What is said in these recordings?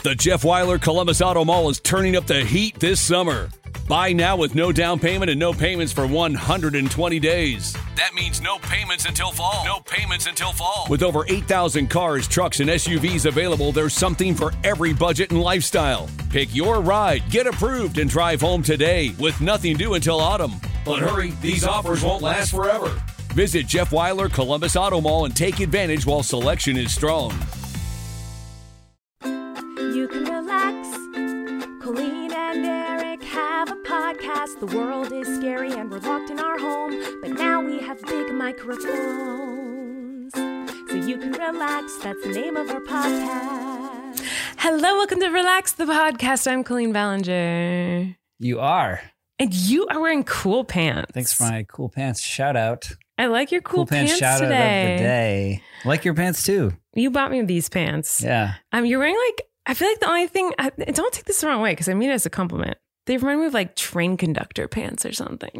The Jeff Weiler Columbus Auto Mall is turning up the heat this summer. Buy now with no down payment and no payments for 120 days. That means no payments until fall. No payments until fall. With over 8,000 cars, trucks, and SUVs available, there's something for every budget and lifestyle. Pick your ride, get approved, and drive home today with nothing due until autumn. But hurry, these offers won't last forever. Visit Jeff Weiler Columbus Auto Mall and take advantage while selection is strong. You can relax. Colleen and Eric have a podcast. The world is scary and we're locked in our home, but now we have big microphones, so you can relax. That's the name of our podcast. Hello, welcome to Relax the Podcast. I'm Colleen Ballinger. You are. And you are wearing cool pants. Thanks for my cool pants shout out. I like your cool pants shout today. out of the day. I like your pants too. You bought me these pants. Yeah. You're wearing I feel like the only thing, don't take this the wrong way because I mean it as a compliment. They remind me of like train conductor pants or something.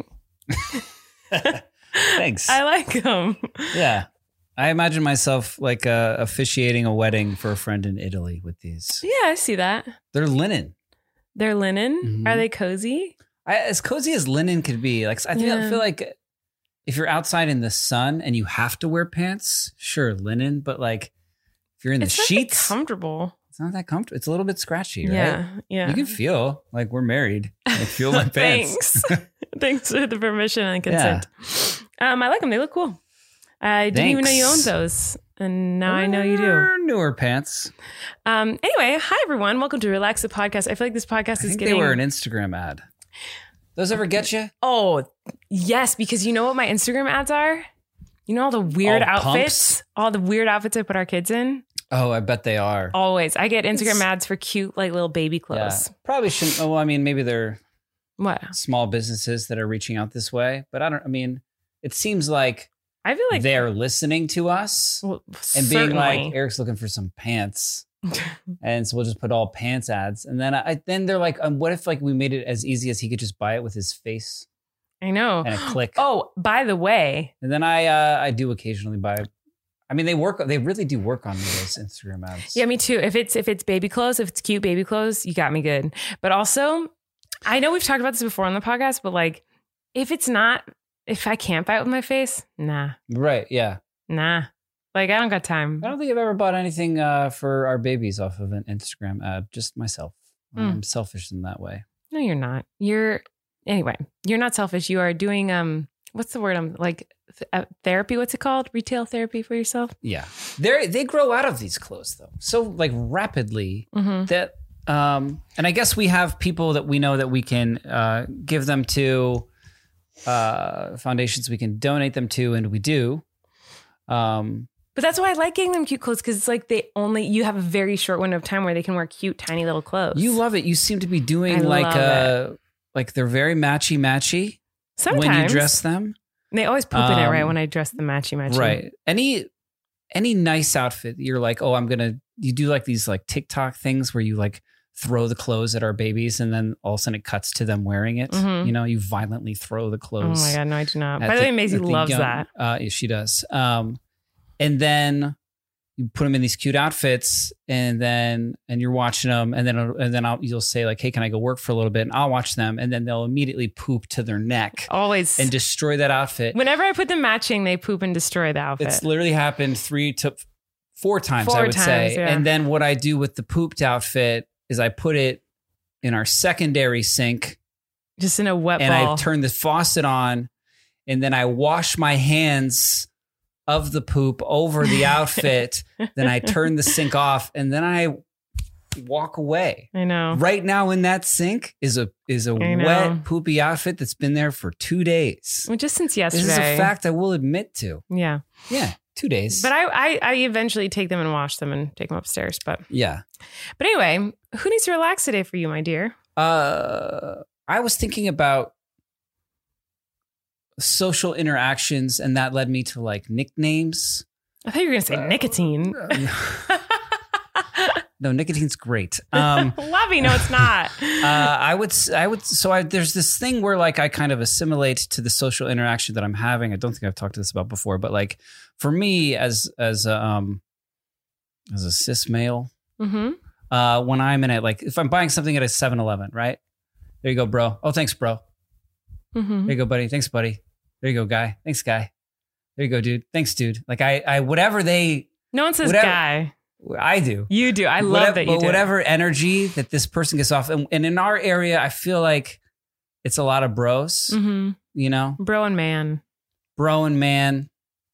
Thanks. I like them. Yeah. I imagine myself like officiating a wedding for a friend in Italy with these. Yeah, I see that. They're linen. They're linen? Mm-hmm. Are they cozy? As cozy as linen could be. Like I feel like if you're outside in the sun and you have to wear pants, sure, linen. But like if you're in the sheets, it's comfortable. It's not that comfortable. It's a little bit scratchy, right? Yeah. You can feel like we're married. Like feel my pants. Thanks. Thanks for the permission and consent. Yeah. I like them. They look cool. I didn't even know you owned those. And now I know you do. Newer pants. Anyway, hi everyone. Welcome to Relax the Podcast. I feel like this podcast is getting... they were an Instagram ad. Those ever get you? Oh, yes. Because you know what my Instagram ads are? You know all the weird outfits? All the weird outfits I put our kids in? Oh, I bet they are. Always. I get Instagram ads for cute, like little baby clothes. Yeah. Probably shouldn't. Well, I mean, maybe they're small businesses that are reaching out this way. But it seems like I feel like they're listening to us and being like, Eric's looking for some pants. And so we'll just put all pants ads. And then they're like, what if like we made it as easy as he could just buy it with his face? I know. And a click. Oh, by the way. And then I do occasionally buy. I mean, they really do work on me, those Instagram ads. Yeah, me too. If it's baby clothes, if it's cute baby clothes, you got me good. But also, I know we've talked about this before on the podcast, but like, if I can't buy it with my face, nah. Right, yeah. Nah. Like, I don't got time. I don't think I've ever bought anything for our babies off of an Instagram ad, just myself. I'm selfish in that way. No, you're not. Anyway, you're not selfish. You are doing, what's the word? Therapy. What's it called? Retail therapy for yourself? Yeah. They grow out of these clothes though. So like rapidly that, and I guess we have people that we know that we can give them to, foundations we can donate them to, and we do. But that's why I like getting them cute clothes, because it's like you have a very short window of time where they can wear cute, tiny little clothes. You love it. You seem to be doing like they're very matchy. Sometimes. When you dress them. They always poop in it, right? When I dress the matchy. Right. Any nice outfit, you're like, oh, you do like these like TikTok things where you like throw the clothes at our babies and then all of a sudden it cuts to them wearing it. Mm-hmm. You know, you violently throw the clothes. Oh my God, no, I do not. By the way, Maisie loves that. Yeah, she does. And then you put them in these cute outfits and you're watching them and then you'll say like, hey, can I go work for a little bit? And I'll watch them. And then they'll immediately poop to their neck. Always. And destroy that outfit. Whenever I put them matching, they poop and destroy the outfit. It's literally happened 3 to 4 times, I would say. Yeah. And then what I do with the pooped outfit is I put it in our secondary sink. Just in a wet ball. And I turn the faucet on and then I wash my hands of the poop over the outfit. Then I turn the sink off and then I walk away. I know. Right now in that sink is a wet, poopy outfit that's been there for 2 days. Well, just since yesterday. This is a fact I will admit to. Yeah. Yeah. 2 days. But I eventually take them and wash them and take them upstairs. But yeah. But anyway, who needs to relax today for you, my dear? I was thinking about social interactions, and that led me to like nicknames. I thought you were going to say nicotine. No, nicotine's great. Lovey, no, it's not. I would. So there's this thing where like I kind of assimilate to the social interaction that I'm having. I don't think I've talked to this about before, but like for me as a cis male, when I'm in it, like if I'm buying something at a 7-Eleven, right? There you go, bro. Oh, thanks, bro. Mhm. There you go, buddy. Thanks, buddy. There you go, guy. Thanks, guy. There you go, dude. Thanks, dude. Like I whatever they, No one says whatever- guy. I do. You do. I love that you but do. whatever energy that this person gets off, and in our area, I feel like it's a lot of bros. Mm-hmm. You know, Bro and man. bro and man.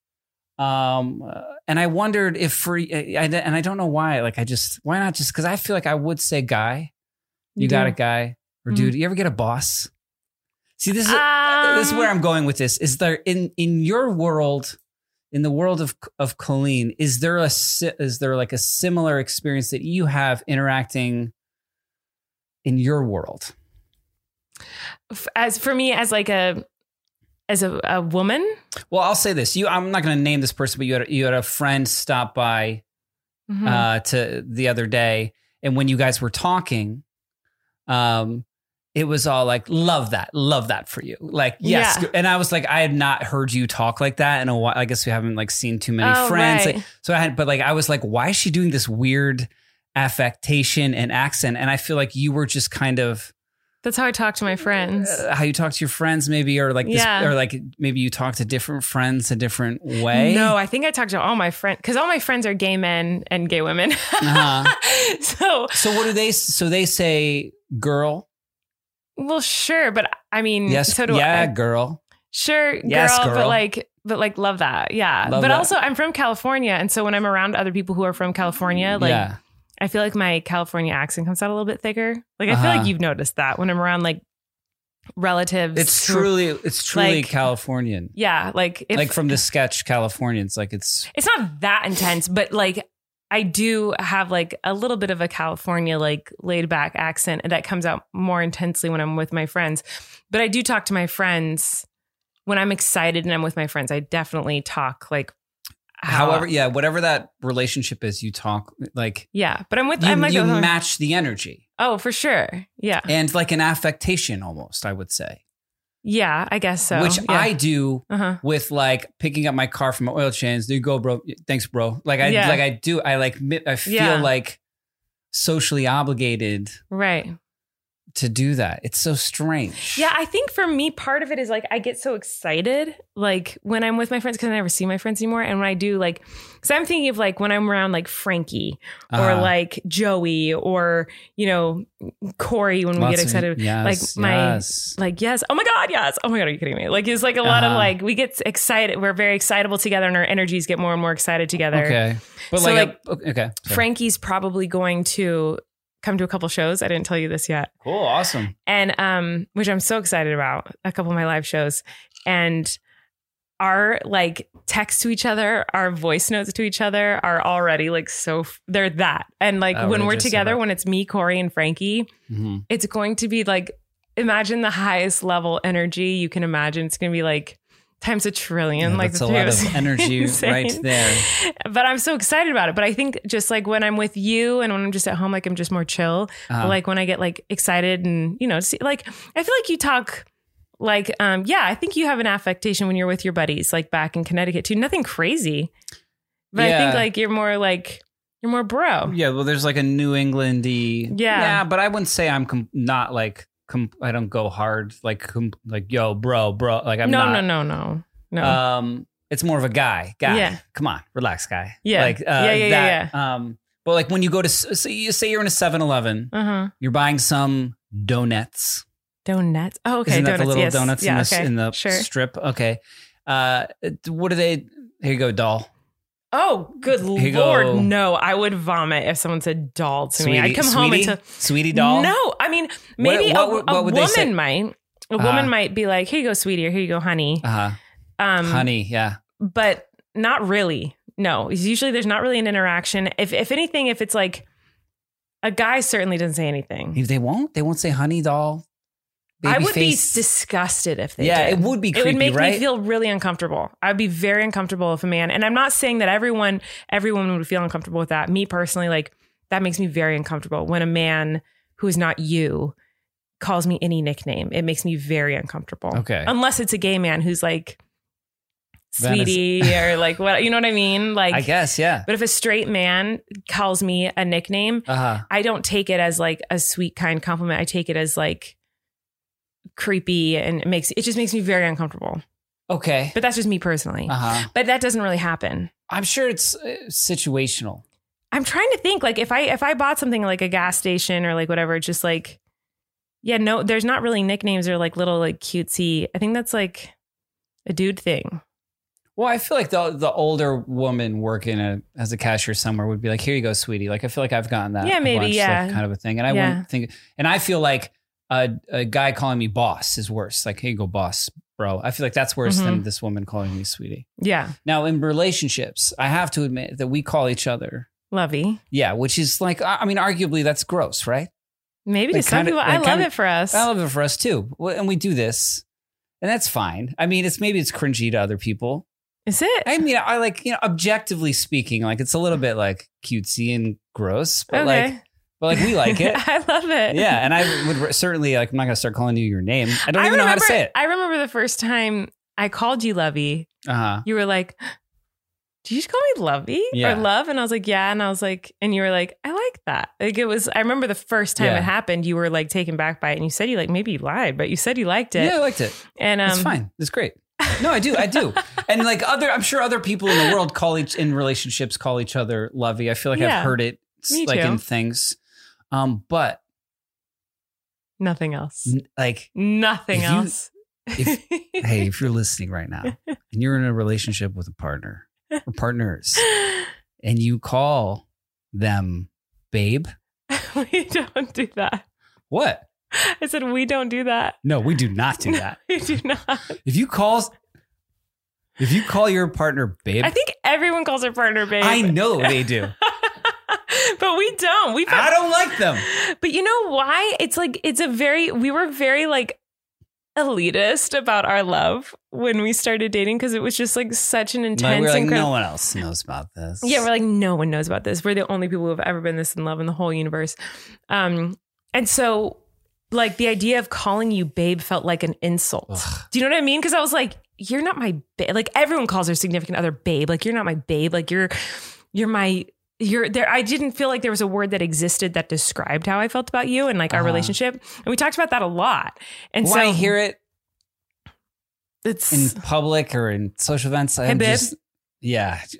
And I wondered if and I don't know why. Like why not just because I feel like I would say guy. You got do. a guy or Mhm. dude. You ever get a boss? See, this is where I'm going with this. Is there in your world? In the world of Colleen, is there like a similar experience that you have interacting in your world? As for me, as a woman. Well, I'll say this: I'm not going to name this person, but you had a friend stop by Mhm. to the other day, and when you guys were talking, it was all like, love that for you. Like, yes. Yeah. And I was like, I had not heard you talk like that in a while. I guess we haven't like seen too many Oh, friends. right. Like, so I was like, why is she doing this weird affectation and accent? And I feel like you were just kind of That's how I talk to my friends. how you talk to your friends maybe, or like this, Yeah. or like maybe you talk to different friends a different way. No, I think I talk to all my friends because all my friends are gay men and gay women. Uh-huh. So, what do they, so they say girl? well, sure, but I mean, Yes. so do yeah. I. Girl. Sure, Yes, girl, girl. but like love that. Yeah. Love but that. also I'm from California. And so when I'm around other people who are from California, like yeah. I feel like my California accent comes out a little bit thicker. Like I feel Uh-huh. like you've noticed that when I'm around like relatives. It's who- truly like- Californian. Yeah. Like if Like from the sketch Californians, like it's it's not that intense, but like I do have like a little bit of a California like laid back accent that comes out more intensely when I'm with my friends. But I do talk to my friends when I'm excited and I'm with my friends. I definitely talk like however, yeah, whatever that relationship is, you talk like yeah. But I'm with you, I'm like you match the energy oh for sure yeah and like an affectation almost, I would say, yeah I guess so which yeah. I do uh-huh. with like picking up my car from my oil change. There you go, bro. Thanks, bro. Like I Yeah. I feel Yeah. like socially obligated right. to do that. It's so strange. Yeah, I think for me, part of it is like I get so excited like when I'm with my friends because I never see my friends anymore. And when I do, like, because I'm thinking of like when I'm around like Frankie or Uh-huh. like Joey or, you know, Corey when we Lots get of- excited. yes, like my, yes. like, yes. Oh my God, yes. Oh my God, are you kidding me? Like it's like a lot of Uh-huh. like, we get excited. We're very excitable together and our energies get more and more excited together. Okay. But So, okay. Sorry. Frankie's probably going to come to a couple shows. I didn't tell you this yet. Cool. Awesome. And which I'm so excited about, a couple of my live shows, and our like texts to each other, our voice notes to each other are already like they're that. And like Oh, when we're just together, about- when it's me, Corey, and Frankie, Mm-hmm. it's going to be like, imagine the highest level energy you can imagine. It's going to be like times a trillion. Yeah, like that's the a three lot us. of energy Insane. right there. But I'm so excited about it. But I think just like when I'm with you and when I'm just at home, like I'm just more chill. But like when I get like excited and, you know, see, like I feel like you talk like, yeah, I think you have an affectation when you're with your buddies, like back in Connecticut too. Nothing crazy. But I Yeah. think like you're more bro. Yeah, well, there's like a New Englandy. Yeah. but I wouldn't say I'm not like I don't go hard like yo, bro. Like I'm not. No. It's more of a guy. Yeah. Come on, relax, guy. Yeah. like Yeah. But like when you go to you say you're in a 7-Eleven, Uh-huh. you're buying some donuts. Donuts. Oh, okay. Isn't that donuts. the little yes. donuts yeah, okay. in the sure. strip? Okay. What do they? Here you go, doll. Oh, good you Lord. go. No, I would vomit if someone said doll to me. I'd come home sweetie, and sweetie doll. No, I mean, maybe what a would they say? woman might. A woman might be like, here you go, sweetie, or here you go, honey. Honey, yeah. But not really. No, usually there's not really an interaction. If anything, if it's like a guy certainly doesn't say anything. They won't say honey doll. I would be face. disgusted if they Yeah, did. it would be It would creepy, make right? me feel really uncomfortable. I'd be very uncomfortable if a man, and I'm not saying that everyone would feel uncomfortable with that. Me personally, like that makes me very uncomfortable when a man who is not you calls me any nickname. It makes me very uncomfortable. Okay. Unless it's a gay man who's like sweetie, or like what, you know what I mean? Like, I guess, yeah. But if a straight man calls me a nickname, I don't take it as like a sweet, kind compliment. I take it as like creepy, and it just makes me very uncomfortable. Okay. But that's just me personally. But that doesn't really happen. I'm sure it's situational. I'm trying to think, like if I bought something like a gas station or like whatever, it's just like, yeah, no, there's not really nicknames or like little like cutesy. I think that's like a dude thing. Well, I feel like the older woman working as a cashier somewhere would be like, here you go, sweetie. Like, I feel like I've gotten that. Yeah, maybe, bunch, yeah. like, kind of a thing. And I wouldn't think, and I feel like a guy calling me boss is worse. Like, here you go, boss, bro. I feel like that's worse than this woman calling me sweetie. Yeah. Now, in relationships, I have to admit that we call each other lovey. Yeah, which is like, I mean, arguably that's gross, right? Maybe like to some people. I love it for us. I love it for us too. And we do this, and that's fine. I mean, maybe it's cringy to other people. Is it? I mean, I like, objectively speaking, like it's a little bit like cutesy and gross, but like we like it. I love it. Yeah, and I would certainly like. I'm not gonna start calling you your name. I don't even know how to say it. I remember the first time I called you Lovey. You were like, "Did you just call me Lovey or Love?" And I was like, "Yeah." And I was like, and you were like, "I like that." Like it was. I remember the first time it happened, you were like taken back by it, and you said maybe you lied, but you said you liked it. Yeah, I liked it. And it's fine. It's great. No, I do. And like I'm sure other people in the world in relationships call each other Lovey. I feel like I've heard it like in things. But nothing else. Nothing else. If you're listening right now and you're in a relationship with a partner or partners and you call them babe. We don't do that. What? I said, we don't do that. No, we do not do that. We do not. If you call your partner babe. I think everyone calls their partner babe. I know they do. But we don't. I don't like them. But you know why? It's like, we were very like elitist about our love when we started dating, because it was just like such an intense. We're like, no one else knows about this. Yeah, we're like, no one knows about this. We're the only people who have ever been this in love in the whole universe. And so like the idea of calling you babe felt like an insult. Ugh. Do you know what I mean? Because I was like, you're not my babe. Like everyone calls their significant other babe. Like you're not my babe. Like you're there. I didn't feel like there was a word that existed that described how I felt about you and like our relationship. And we talked about that a lot. And so I hear it. It's in public or in social events. Hey, babe. Get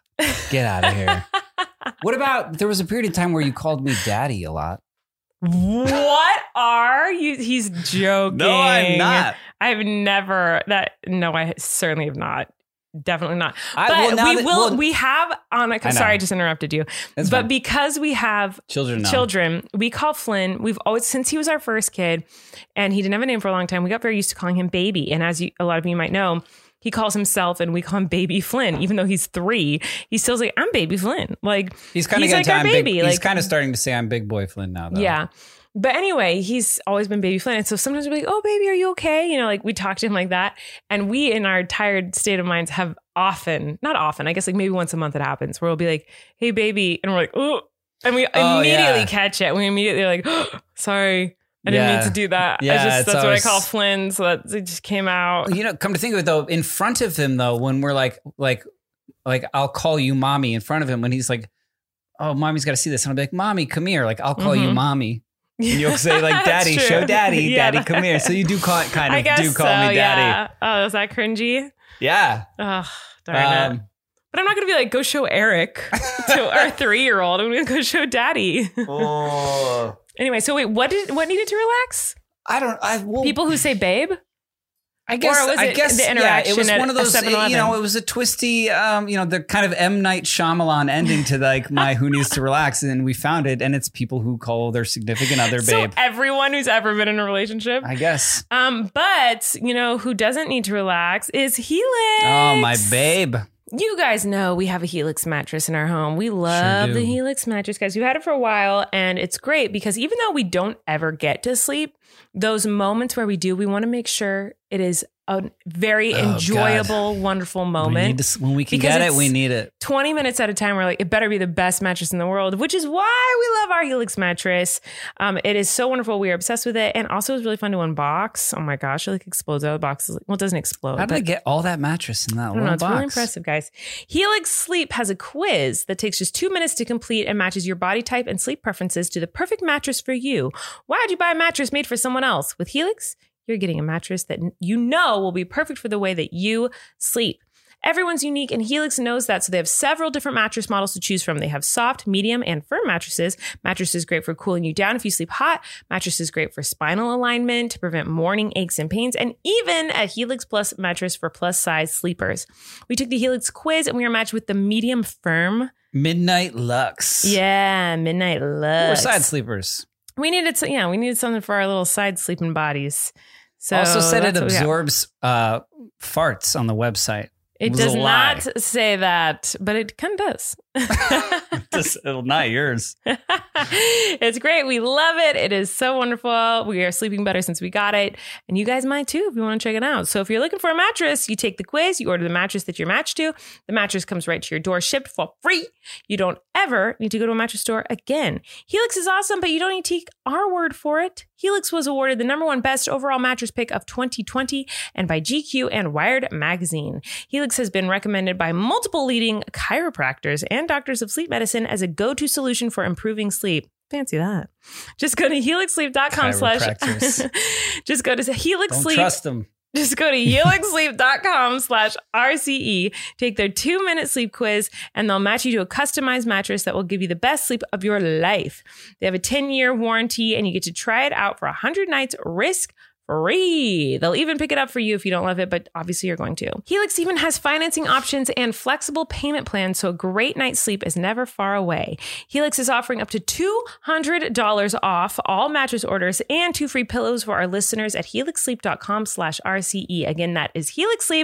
out of here. What about, there was a period of time where you called me daddy a lot. What are you? He's joking. No, I'm not. I've never No, I certainly have not. Definitely not. We have on a, sorry, I just interrupted you. But fine. Because we have children, we call Flynn, we've always, since he was our first kid and he didn't have a name for a long time, we got very used to calling him baby. And as a lot of you might know, he calls himself, and we call him Baby Flynn, even though he's 3. He's still like, I'm Baby Flynn. Like he's kind of like our baby. He's kind of starting to say I'm Big Boy Flynn now, though. Yeah. But anyway, he's always been Baby Flynn. And so sometimes we're like, oh, baby, are you okay? You know, like we talk to him like that. And we, in our tired state of minds, have not often, I guess like maybe once a month it happens, where we'll be like, hey, baby. And we're like, oh, and we immediately catch it. We immediately are like, oh, sorry. I didn't mean to do that. Yeah, that's what I call Flynn. So that it just came out. You know, come to think of it though, in front of him though, when we're like I'll call you mommy in front of him when he's like, oh, mommy's got to see this. And I'll be like, mommy, come here. Like I'll call you mommy. And you'll say like, daddy, show daddy, daddy, come here. So you do call me daddy. Yeah. Oh, is that cringy? Yeah. Oh, darn it. But I'm not going to be like, go show Eric to our 3-year-old. I'm going to go show daddy. Oh. Anyway, so wait, what needed to relax? People who say babe? I guess the interaction it was one of those, 7-Eleven? it was a twisty, the kind of M. Night Shyamalan ending to like my Who Needs to Relax. And we found it, and it's people who call their significant other babe. So everyone who's ever been in a relationship? I guess. But, who doesn't need to relax is Helix. Oh, my babe. You guys know we have a Helix mattress in our home. We love the Helix mattress, guys. We've had it for a while, and it's great because even though we don't ever get to sleep, those moments where we do, we want to make sure it is a very enjoyable, wonderful moment. When we can get it, we need it. 20 minutes at a time, we're like, it better be the best mattress in the world, which is why we love our Helix mattress. It is so wonderful. We are obsessed with it. And also it's really fun to unbox. Oh my gosh, it like explodes out of the box. Well, it doesn't explode. How did they get all that mattress in that little box? It's really impressive, guys. Helix Sleep has a quiz that takes just 2 minutes to complete and matches your body type and sleep preferences to the perfect mattress for you. Why would you buy a mattress made for someone else? With Helix, you're getting a mattress that you know will be perfect for the way that you sleep. Everyone's unique, and Helix knows that, so they have several different mattress models to choose from. They have soft, medium, and firm mattresses. Mattresses great for cooling you down if you sleep hot. Mattresses great for spinal alignment to prevent morning aches and pains, and even a Helix Plus mattress for plus-size sleepers. We took the Helix quiz, and we are matched with the medium firm. Midnight Lux. Yeah, Midnight Lux. We're side sleepers. We needed something for our little side sleeping bodies. So also said it absorbs farts on the website. It does not say that, but it kind of does. It'll not yours. It's great. We love it. It is so wonderful. We are sleeping better since we got it. And you guys might too if you want to check it out. So if you're looking for a mattress, you take the quiz, you order the mattress that you're matched to. The mattress comes right to your door, shipped for free. You don't ever need to go to a mattress store again. Helix is awesome, but you don't need to take our word for it. Helix was awarded the #1 best overall mattress pick of 2020 and by GQ and Wired magazine. Helix has been recommended by multiple leading chiropractors and doctors of sleep medicine as a go-to solution for improving sleep. Fancy that. Just go to helixsleep.com just go to Helix Don't Sleep. trust them. Just go to helixsleep.com/RCE, take their 2-minute sleep quiz, and they'll match you to a customized mattress that will give you the best sleep of your life. They have a 10-year warranty, and you get to try it out for 100 nights risk-free. They'll even pick it up for you if you don't love it, but obviously you're going to. Helix even has financing options and flexible payment plans, so a great night's sleep is never far away. Helix is offering up to $200 off all mattress orders and 2 free pillows for our listeners at helixsleep.com/RCE. Again, that is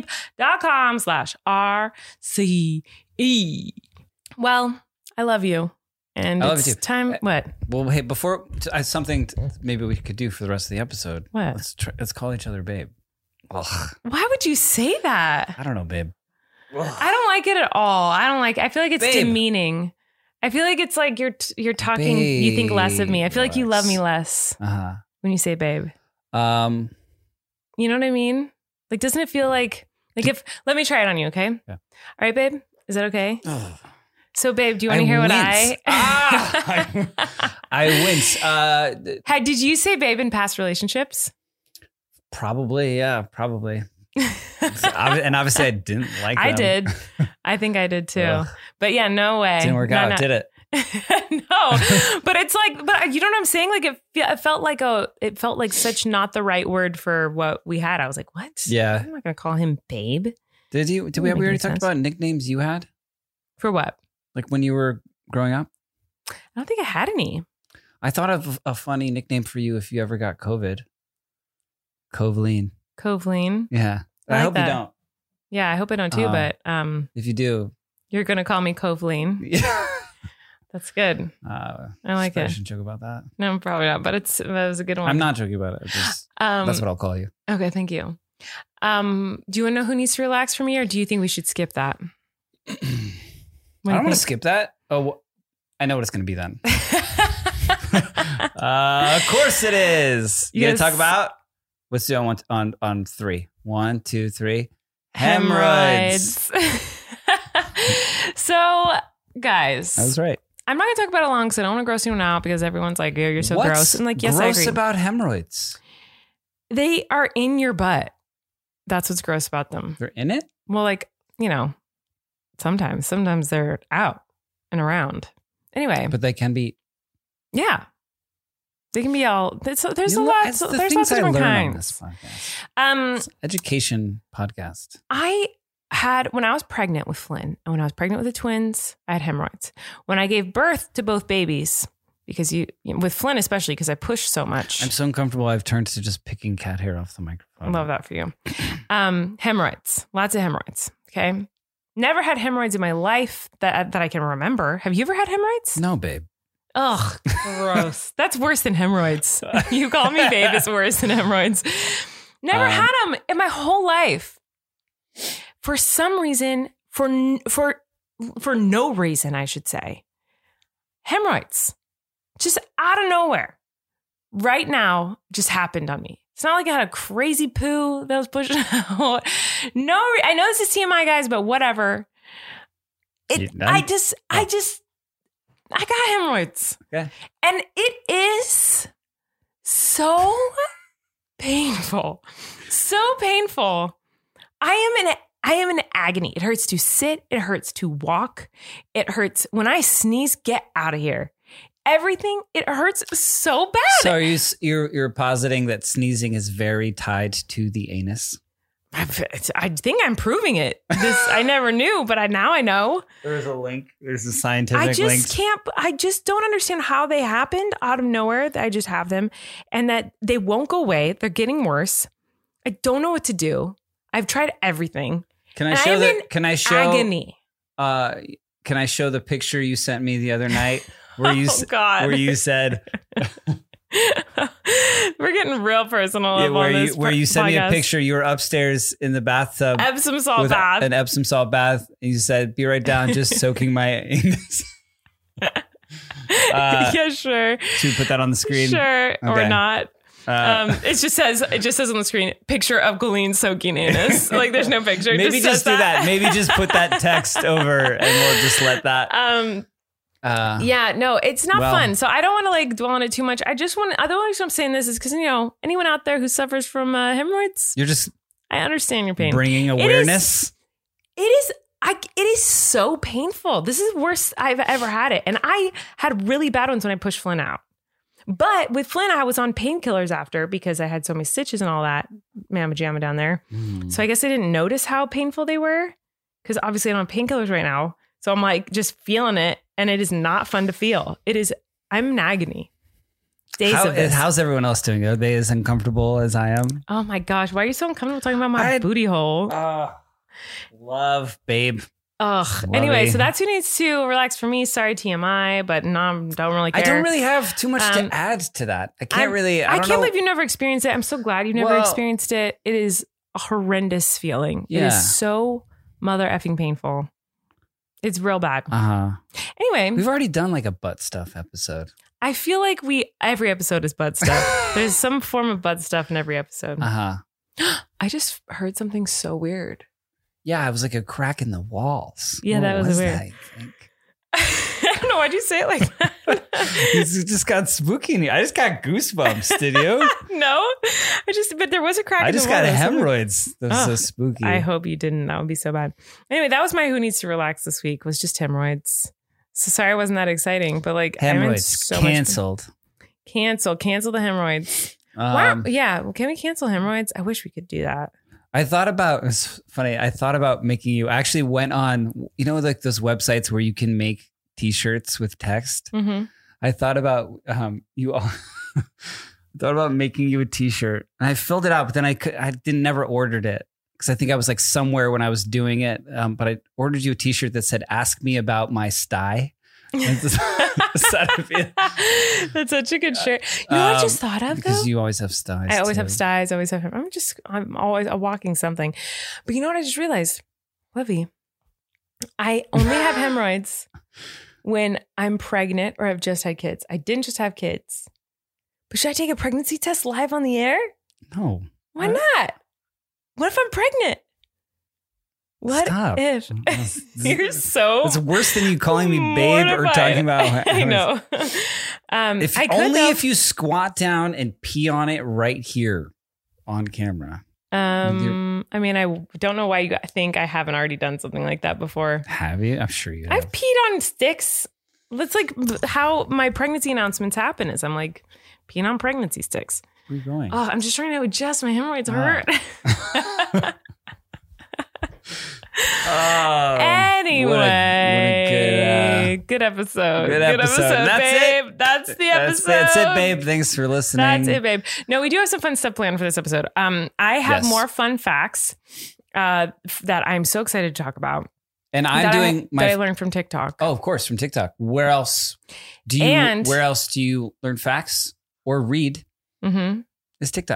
helixsleep.com/RCE. Well, I love you. And I love it's you too. time. What? Well, hey, before something maybe we could do for the rest of the episode. What? Let's call each other babe. Ugh. Why would you say that? I don't know, babe. I don't like it at all. I feel like it's Babe. demeaning. I feel like it's like you're talking. You think less of me. I feel like you love me less when you say babe. You know what I mean? Like, doesn't it feel like if? Let me try it on you, okay? Yeah. All right, babe. Is that okay? Ugh. So, babe, do you want to hear what I wince. Did you say babe in past relationships? Probably, yeah, probably. And obviously I didn't like them. I did. I think I did too. Ugh. But yeah, no way. Didn't work out, did it? No, but it's like, but you know what I'm saying? Like it felt like such not the right word for what we had. I was like, what? Yeah. I'm not going to call him babe. Did we already talk about nicknames you had? For what? Like when you were growing up? I don't think I had any. I thought of a funny nickname for you if you ever got COVID. Coveline. Yeah. I hope that. you don't. Yeah, I hope I don't too, but if you do, you're going to call me Coveline. Yeah. That's good. I like it. I shouldn't joke about that. No, probably not, but that was a good one. I'm not joking about it. That's what I'll call you. Okay, thank you. Do you want to know who needs to relax for me, or do you think we should skip that? I don't want to skip that. Oh, I know what it's going to be then. Of course it is. You going to talk about? Let's do it on 3. 1, 2, 3. Hemorrhoids. So, guys. That was right. I'm not going to talk about it long because I don't want to gross anyone out because everyone's like, you're so What's gross. And like, yes, gross I agree. about hemorrhoids? They are in your butt. That's what's gross about them. They're in it? Well, like, sometimes they're out and around. Anyway. But they can be. Yeah. They can be all, there's a lot. There's lots of different kinds. It's an education podcast. When I was pregnant with Flynn and when I was pregnant with the twins, I had hemorrhoids. When I gave birth to both babies, because with Flynn especially, because I pushed so much. I'm so uncomfortable. I've turned to just picking cat hair off the microphone. I love that for you. Hemorrhoids, lots of hemorrhoids. Okay. Never had hemorrhoids in my life that I can remember. Have you ever had hemorrhoids? No, babe. Ugh, gross. That's worse than hemorrhoids. You call me babe, it's worse than hemorrhoids. Never had them in my whole life. For some reason, for no reason, I should say. Hemorrhoids. Just out of nowhere. Right now, just happened on me. It's not like I had a crazy poo that was pushing out. No, I know this is TMI, guys, but whatever. I got hemorrhoids. Okay. And it is so painful. So painful. I am in agony. It hurts to sit. It hurts to walk. It hurts when I sneeze. Get out of here. Everything. It hurts so bad. So you're positing that sneezing is very tied to the anus? I think I'm proving it. I never knew, but now I know. There's a link. There's a scientific link. I just don't understand how they happened out of nowhere. I just have them and that they won't go away. They're getting worse. I don't know what to do. I've tried everything. Can I show agony? Can I show the picture you sent me the other night where you God. where you said we're getting real personal where you sent me a podcast. picture. You were upstairs in the bathtub, Epsom salt with bath. an Epsom salt bath, and you said, "Be right down, just soaking my anus." Yeah, sure. Should we put that on the screen? Sure, Okay. or not. It just says on the screen, picture of Colleen soaking anus. Like there's no picture. It Maybe just do that. Maybe just put that text over, and we'll just let that. Yeah, no, it's not fun. So I don't want to like dwell on it too much. The only reason I'm saying this is because, anyone out there who suffers from hemorrhoids, You're just I understand your pain. bringing awareness. It is so painful. This is the worst I've ever had it. And I had really bad ones when I pushed Flynn out. But with Flynn, I was on painkillers after because I had so many stitches and all that mamma jamma down there. So I guess I didn't notice how painful they were because obviously I'm on painkillers right now. So I'm like just feeling it. And it is not fun to feel. I'm in agony. Days of this. How's everyone else doing? Are they as uncomfortable as I am? Oh my gosh. Why are you so uncomfortable talking about my booty hole? Love, babe. Ugh. Love Anyway, it. so that's who needs to relax for me. Sorry, TMI, but no, don't really care. I don't really have too much to add to that. I can't believe you've never experienced it. I'm so glad you've never experienced it. It is a horrendous feeling. Yeah. It is so mother effing painful. It's real bad. Anyway, We've already done like a butt stuff episode. I feel like every episode is butt stuff. There's some form of butt stuff in every episode. I just heard something so weird. Yeah, it was like a crack in the walls. Yeah, that was weird. That, I think? I don't know. Why'd you say it like that? It just got spooky in here. I just got goosebumps, did you? No, but there was a crack in the wall. I just got hemorrhoids. That was so spooky. I hope you didn't. That would be so bad. Anyway, that was my who needs to relax this week was just hemorrhoids. So sorry I wasn't that exciting, but like hemorrhoids canceled. Cancel the hemorrhoids. Wow. Yeah. Well, can we cancel hemorrhoids? I wish we could do that. It's funny. I thought about making I actually went on, like those websites where you can make t-shirts with text. Mm-hmm. I thought about making you a t-shirt and I filled it out, but then I never ordered it because I think I was like somewhere when I was doing it. But I ordered you a t-shirt that said, "Ask me about my sty." That's such a good shirt. You know what I just thought of though? Because you always have styes. I always have styes. I'm always walking something. But you know what I just realized? Livy, I only have hemorrhoids when I'm pregnant or I've just had kids. I didn't just have kids. But should I take a pregnancy test live on the air? No. Why not? What if I'm pregnant? What Stop. if? You're so... It's worse than you calling me babe or talking about... I know. If you squat down and pee on it right here on camera. I mean, I don't know why you think I haven't already done something like that before. Have you? I'm sure you have. I've peed on sticks. That's like how my pregnancy announcements happen is I'm like peeing on pregnancy sticks. Where are you going? Oh, I'm just trying to adjust. My hemorrhoids hurt. Anyway, what a good episode. Good episode. That's babe. it. That's the episode. That's it, babe. Thanks for listening. That's it, babe. No, we do have some fun stuff planned for this episode. I have more fun facts that I'm so excited to talk about. And I'm doing that I learned from TikTok. Oh, of course, from TikTok. Where else do you learn facts or read? Mm-hmm. Is TikTok.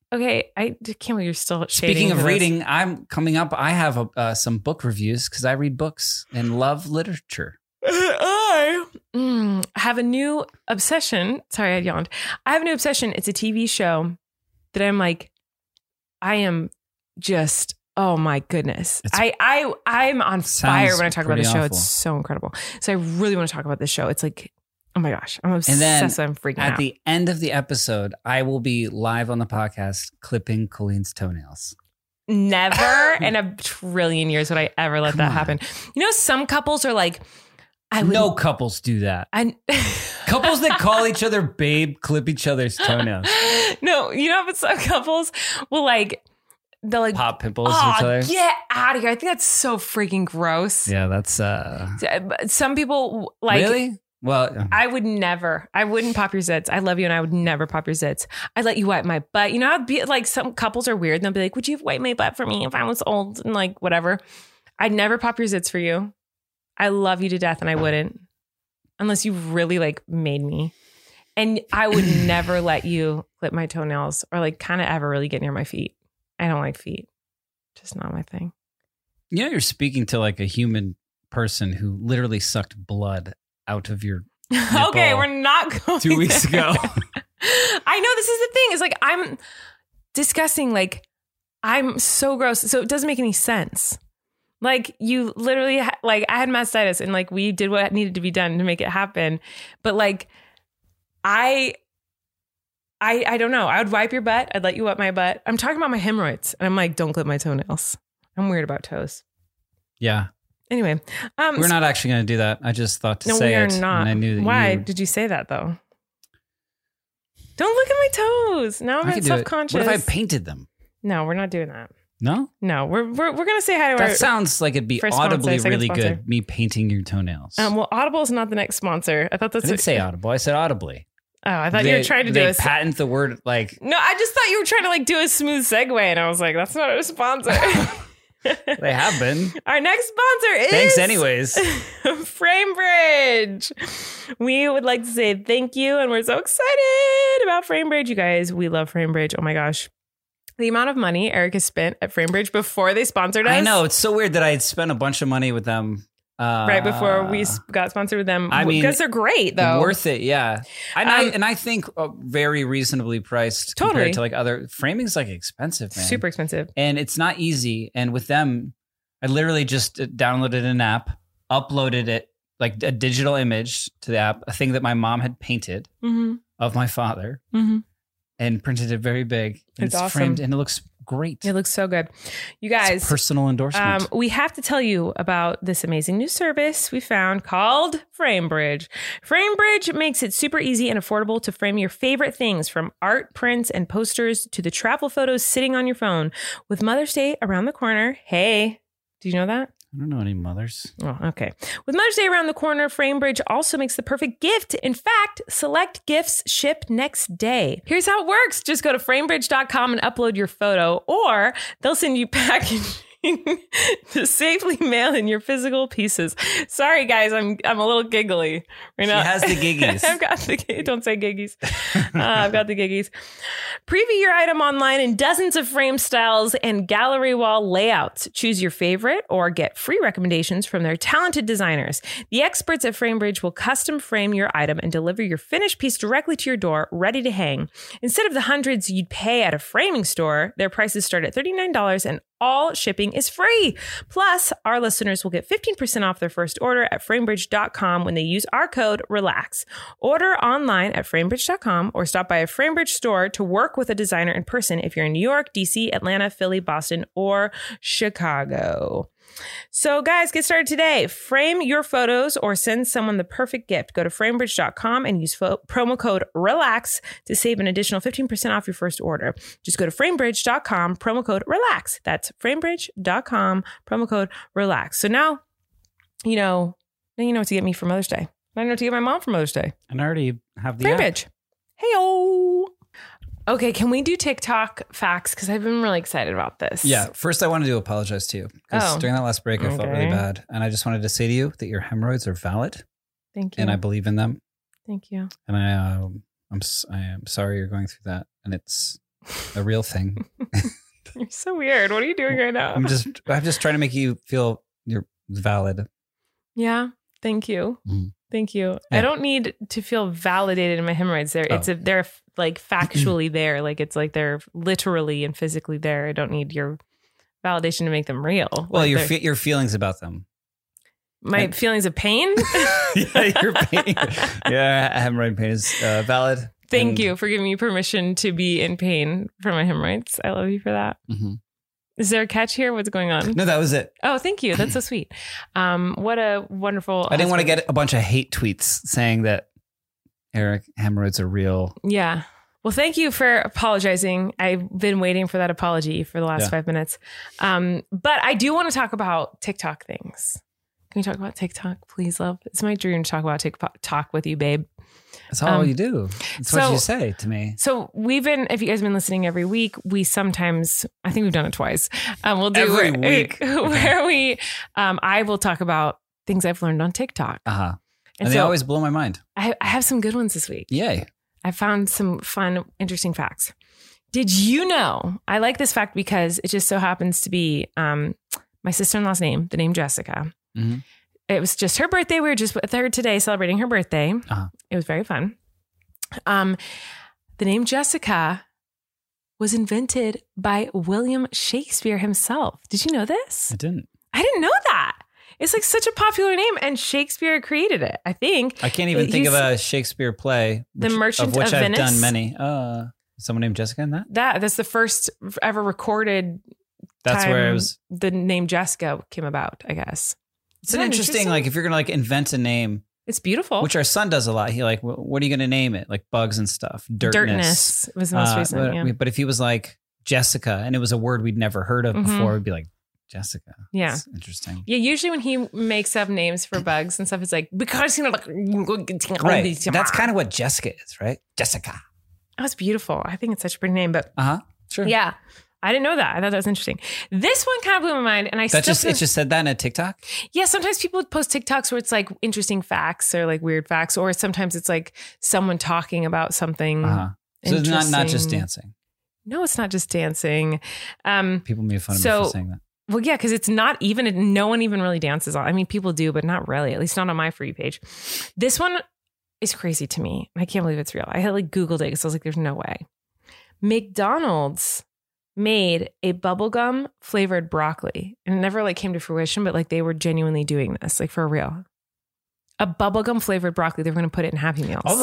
Okay, I can't believe you're still shading. Speaking of into this. reading, I'm coming up. I have some book reviews because I read books and love literature. I have a new obsession. Sorry, I yawned. I have a new obsession. It's a TV show that I'm like, I am just, oh my goodness. I'm on fire when I talk about this show. awful. It's so incredible. So I really want to talk about this show. It's like, oh my gosh, I'm And then obsessed. I'm freaking at out. the end of the episode, I will be live on the podcast clipping Colleen's toenails. Never in a trillion years would I ever let Come that on. happen. You know, some couples are like, I would. No couples do that. Couples that call each other babe clip each other's toenails. No, you know, but some couples will like, they'll like, Pop pimples to each oh, other. get out of here. I think that's so freaking gross. Yeah, that's Some people like, really? Well, I wouldn't pop your zits. I love you and I would never pop your zits. I'd let you wipe my butt. You know, I'd be like, some couples are weird and they'll be like, would you wipe my butt for me if I was old and like whatever? I'd never pop your zits for you. I love you to death and I wouldn't unless you really like made me. And I would never let you clip my toenails or like kind of ever really get near my feet. I don't like feet. Just not my thing. you know, you're speaking to like a human person who literally sucked blood out of your Okay, nipple we're not going 2 weeks there. ago. I know this is the thing. It's like I'm disgusting. Like I'm so gross. So it doesn't make any sense. Like you literally, like I had mastitis and like we did what needed to be done to make it happen. But like I don't know. I would wipe your butt. I'd let you wipe my butt. I'm talking about my hemorrhoids, and I'm like, don't clip my toenails. I'm weird about toes. Yeah. Anyway, We're not actually going to do that. I just thought to no, say we are it. not. And I knew that Why you did you say that though? Don't look at my toes. Now I I'm could do it. self-conscious. What if I painted them? No, we're not doing that. No? No, we're gonna say hi to our. That sounds like it'd be first audibly sponsor, second really sponsor. good, me painting your toenails. Well, Audible is not the next sponsor. I thought I that's. didn't say audible. I said audibly. Oh, I thought you were trying to do They a. patent the word like No, I just thought you were trying to like do a smooth segue, and I was like, that's not a sponsor. they have been. Our next sponsor is. Thanks anyways. FrameBridge. We would like to say thank you, and we're so excited about FrameBridge, you guys. We love FrameBridge. Oh my gosh. The amount of money Eric has spent at FrameBridge before they sponsored us. I know. It's so weird that I had spent a bunch of money with them. Right before we got sponsored with them. I mean, because they're great, though. Worth it, yeah. And I think very reasonably priced Totally. compared to like other framing's like expensive, man. Super expensive. And it's not easy. And with them, I literally just downloaded an app, uploaded it like a digital image to the app, a thing that my mom had painted Mm-hmm. of my father, Mm-hmm. and printed it very big. And It's it's awesome. framed and it looks great. It looks so good. You It's guys, a personal endorsement. we have to tell you about this amazing new service we found called FrameBridge. FrameBridge makes it super easy and affordable to frame your favorite things, from art, prints, and posters to the travel photos sitting on your phone. With Mother's Day around the corner, hey, did you know that? I don't know any mothers. Oh, okay. With Mother's Day around the corner, FrameBridge also makes the perfect gift. In fact, select gifts ship next day. Here's how it works. Just go to framebridge.com and upload your photo, or they'll send you packaging to safely mail in your physical pieces. Sorry, guys, I'm a little giggly right now. She has the giggies. I've got the don't say giggies. I've got the giggies. Preview your item online in dozens of frame styles and gallery wall layouts. Choose your favorite or get free recommendations from their talented designers. The experts at FrameBridge will custom frame your item and deliver your finished piece directly to your door, ready to hang. Instead of the hundreds you'd pay at a framing store, their prices start at $39 and all shipping is free. Plus, our listeners will get 15% off their first order at framebridge.com when they use our code RELAX. Order online at framebridge.com or stop by a FrameBridge store to work with a designer in person if you're in New York, DC, Atlanta, Philly, Boston, or Chicago. So guys, get started today. Frame your photos or send someone the perfect gift. Go to framebridge.com and use promo code RELAX to save an additional 15% off your first order. Just go to framebridge.com, promo code RELAX. That's framebridge.com, promo code RELAX. So now you know what to get me for Mother's Day. I know what to get my mom for Mother's Day. And I already have the app. FrameBridge. Hey-o. Okay, can we do TikTok facts? Because I've been really excited about this. Yeah. First, I wanted to apologize to you because Oh. during that last break, I felt really Okay. bad. And I just wanted to say to you that your hemorrhoids are valid Thank you. and I believe in them. Thank you. And I am sorry you're going through that. And it's a real thing. You're so weird. What are you doing right now? I'm just trying to make you feel you're valid. Yeah. Thank you. Mm. Thank you. Yeah. I don't need to feel validated in my hemorrhoids. They're like factually there. Like it's like they're literally and physically there. I don't need your validation to make them real. Well, Like your feelings about them. my feelings of pain. Yeah, your pain. Yeah, hemorrhoid pain is valid. Thank you for giving me permission to be in pain from my hemorrhoids. I love you for that. Mm-hmm. Is there a catch here? What's going on? No, that was it. Oh, thank you. That's so sweet. What a wonderful. I didn't want to get a bunch of hate tweets saying that Eric, hemorrhoids are real. Yeah. Well, thank you for apologizing. I've been waiting for that apology for the last 5 minutes. But I do want to talk about TikTok things. Can we talk about TikTok, please, love? It's my dream to talk about TikTok with you, babe. That's all you do. That's what you say to me. So we've been, if you guys have been listening every week, we sometimes, I think we've done it twice. We'll do every week where we, I will talk about things I've learned on TikTok. Uh-huh. And so they always blow my mind. I have some good ones this week. Yay. I found some fun, interesting facts. Did you know? I like this fact because it just so happens to be my sister-in-law's name, the name Jessica. Mm-hmm. It was just her birthday. We were just with her today celebrating her birthday. Uh-huh. It was very fun. The name Jessica was invented by William Shakespeare himself. Did you know this? I didn't. I didn't know that. It's like such a popular name, and Shakespeare created it, I think. I can't even think of a Shakespeare play. The Merchant of which of I've Venice. done many. Someone named Jessica in that? That's the first ever recorded That's time where it was. the name Jessica came about, I guess. It's an interesting, like if you're going to like invent a name, it's beautiful. which our son does a lot. He like, what are you going to name it? Like bugs and stuff. Dirtness was the most recent. But if he was like Jessica and it was a word we'd never heard of before, we'd be like, Jessica. Yeah. That's interesting. Yeah, usually when he makes up names for bugs and stuff, it's like, because, you know, like, Right. That's kind of what Jessica is, right? Jessica. Oh, it's beautiful. I think it's such a pretty name, but Sure. yeah, I didn't know that. I thought that was interesting. This one kind of blew my mind, and it just said that in a TikTok. Yeah, sometimes people post TikToks where it's like interesting facts or like weird facts, or sometimes it's like someone talking about something. So it's not just dancing. No, it's not just dancing. People made fun of me for saying that. Well, yeah, because it's not even, no one even really dances on. I mean, people do, but not really, at least not on my For You page. This one is crazy to me. I can't believe it's real. I had like Googled it because I was like, there's no way. McDonald's made a bubblegum flavored broccoli, and it never like came to fruition, but like they were genuinely doing this, like for real. A bubblegum flavored broccoli. They were going to put it in Happy Meals. All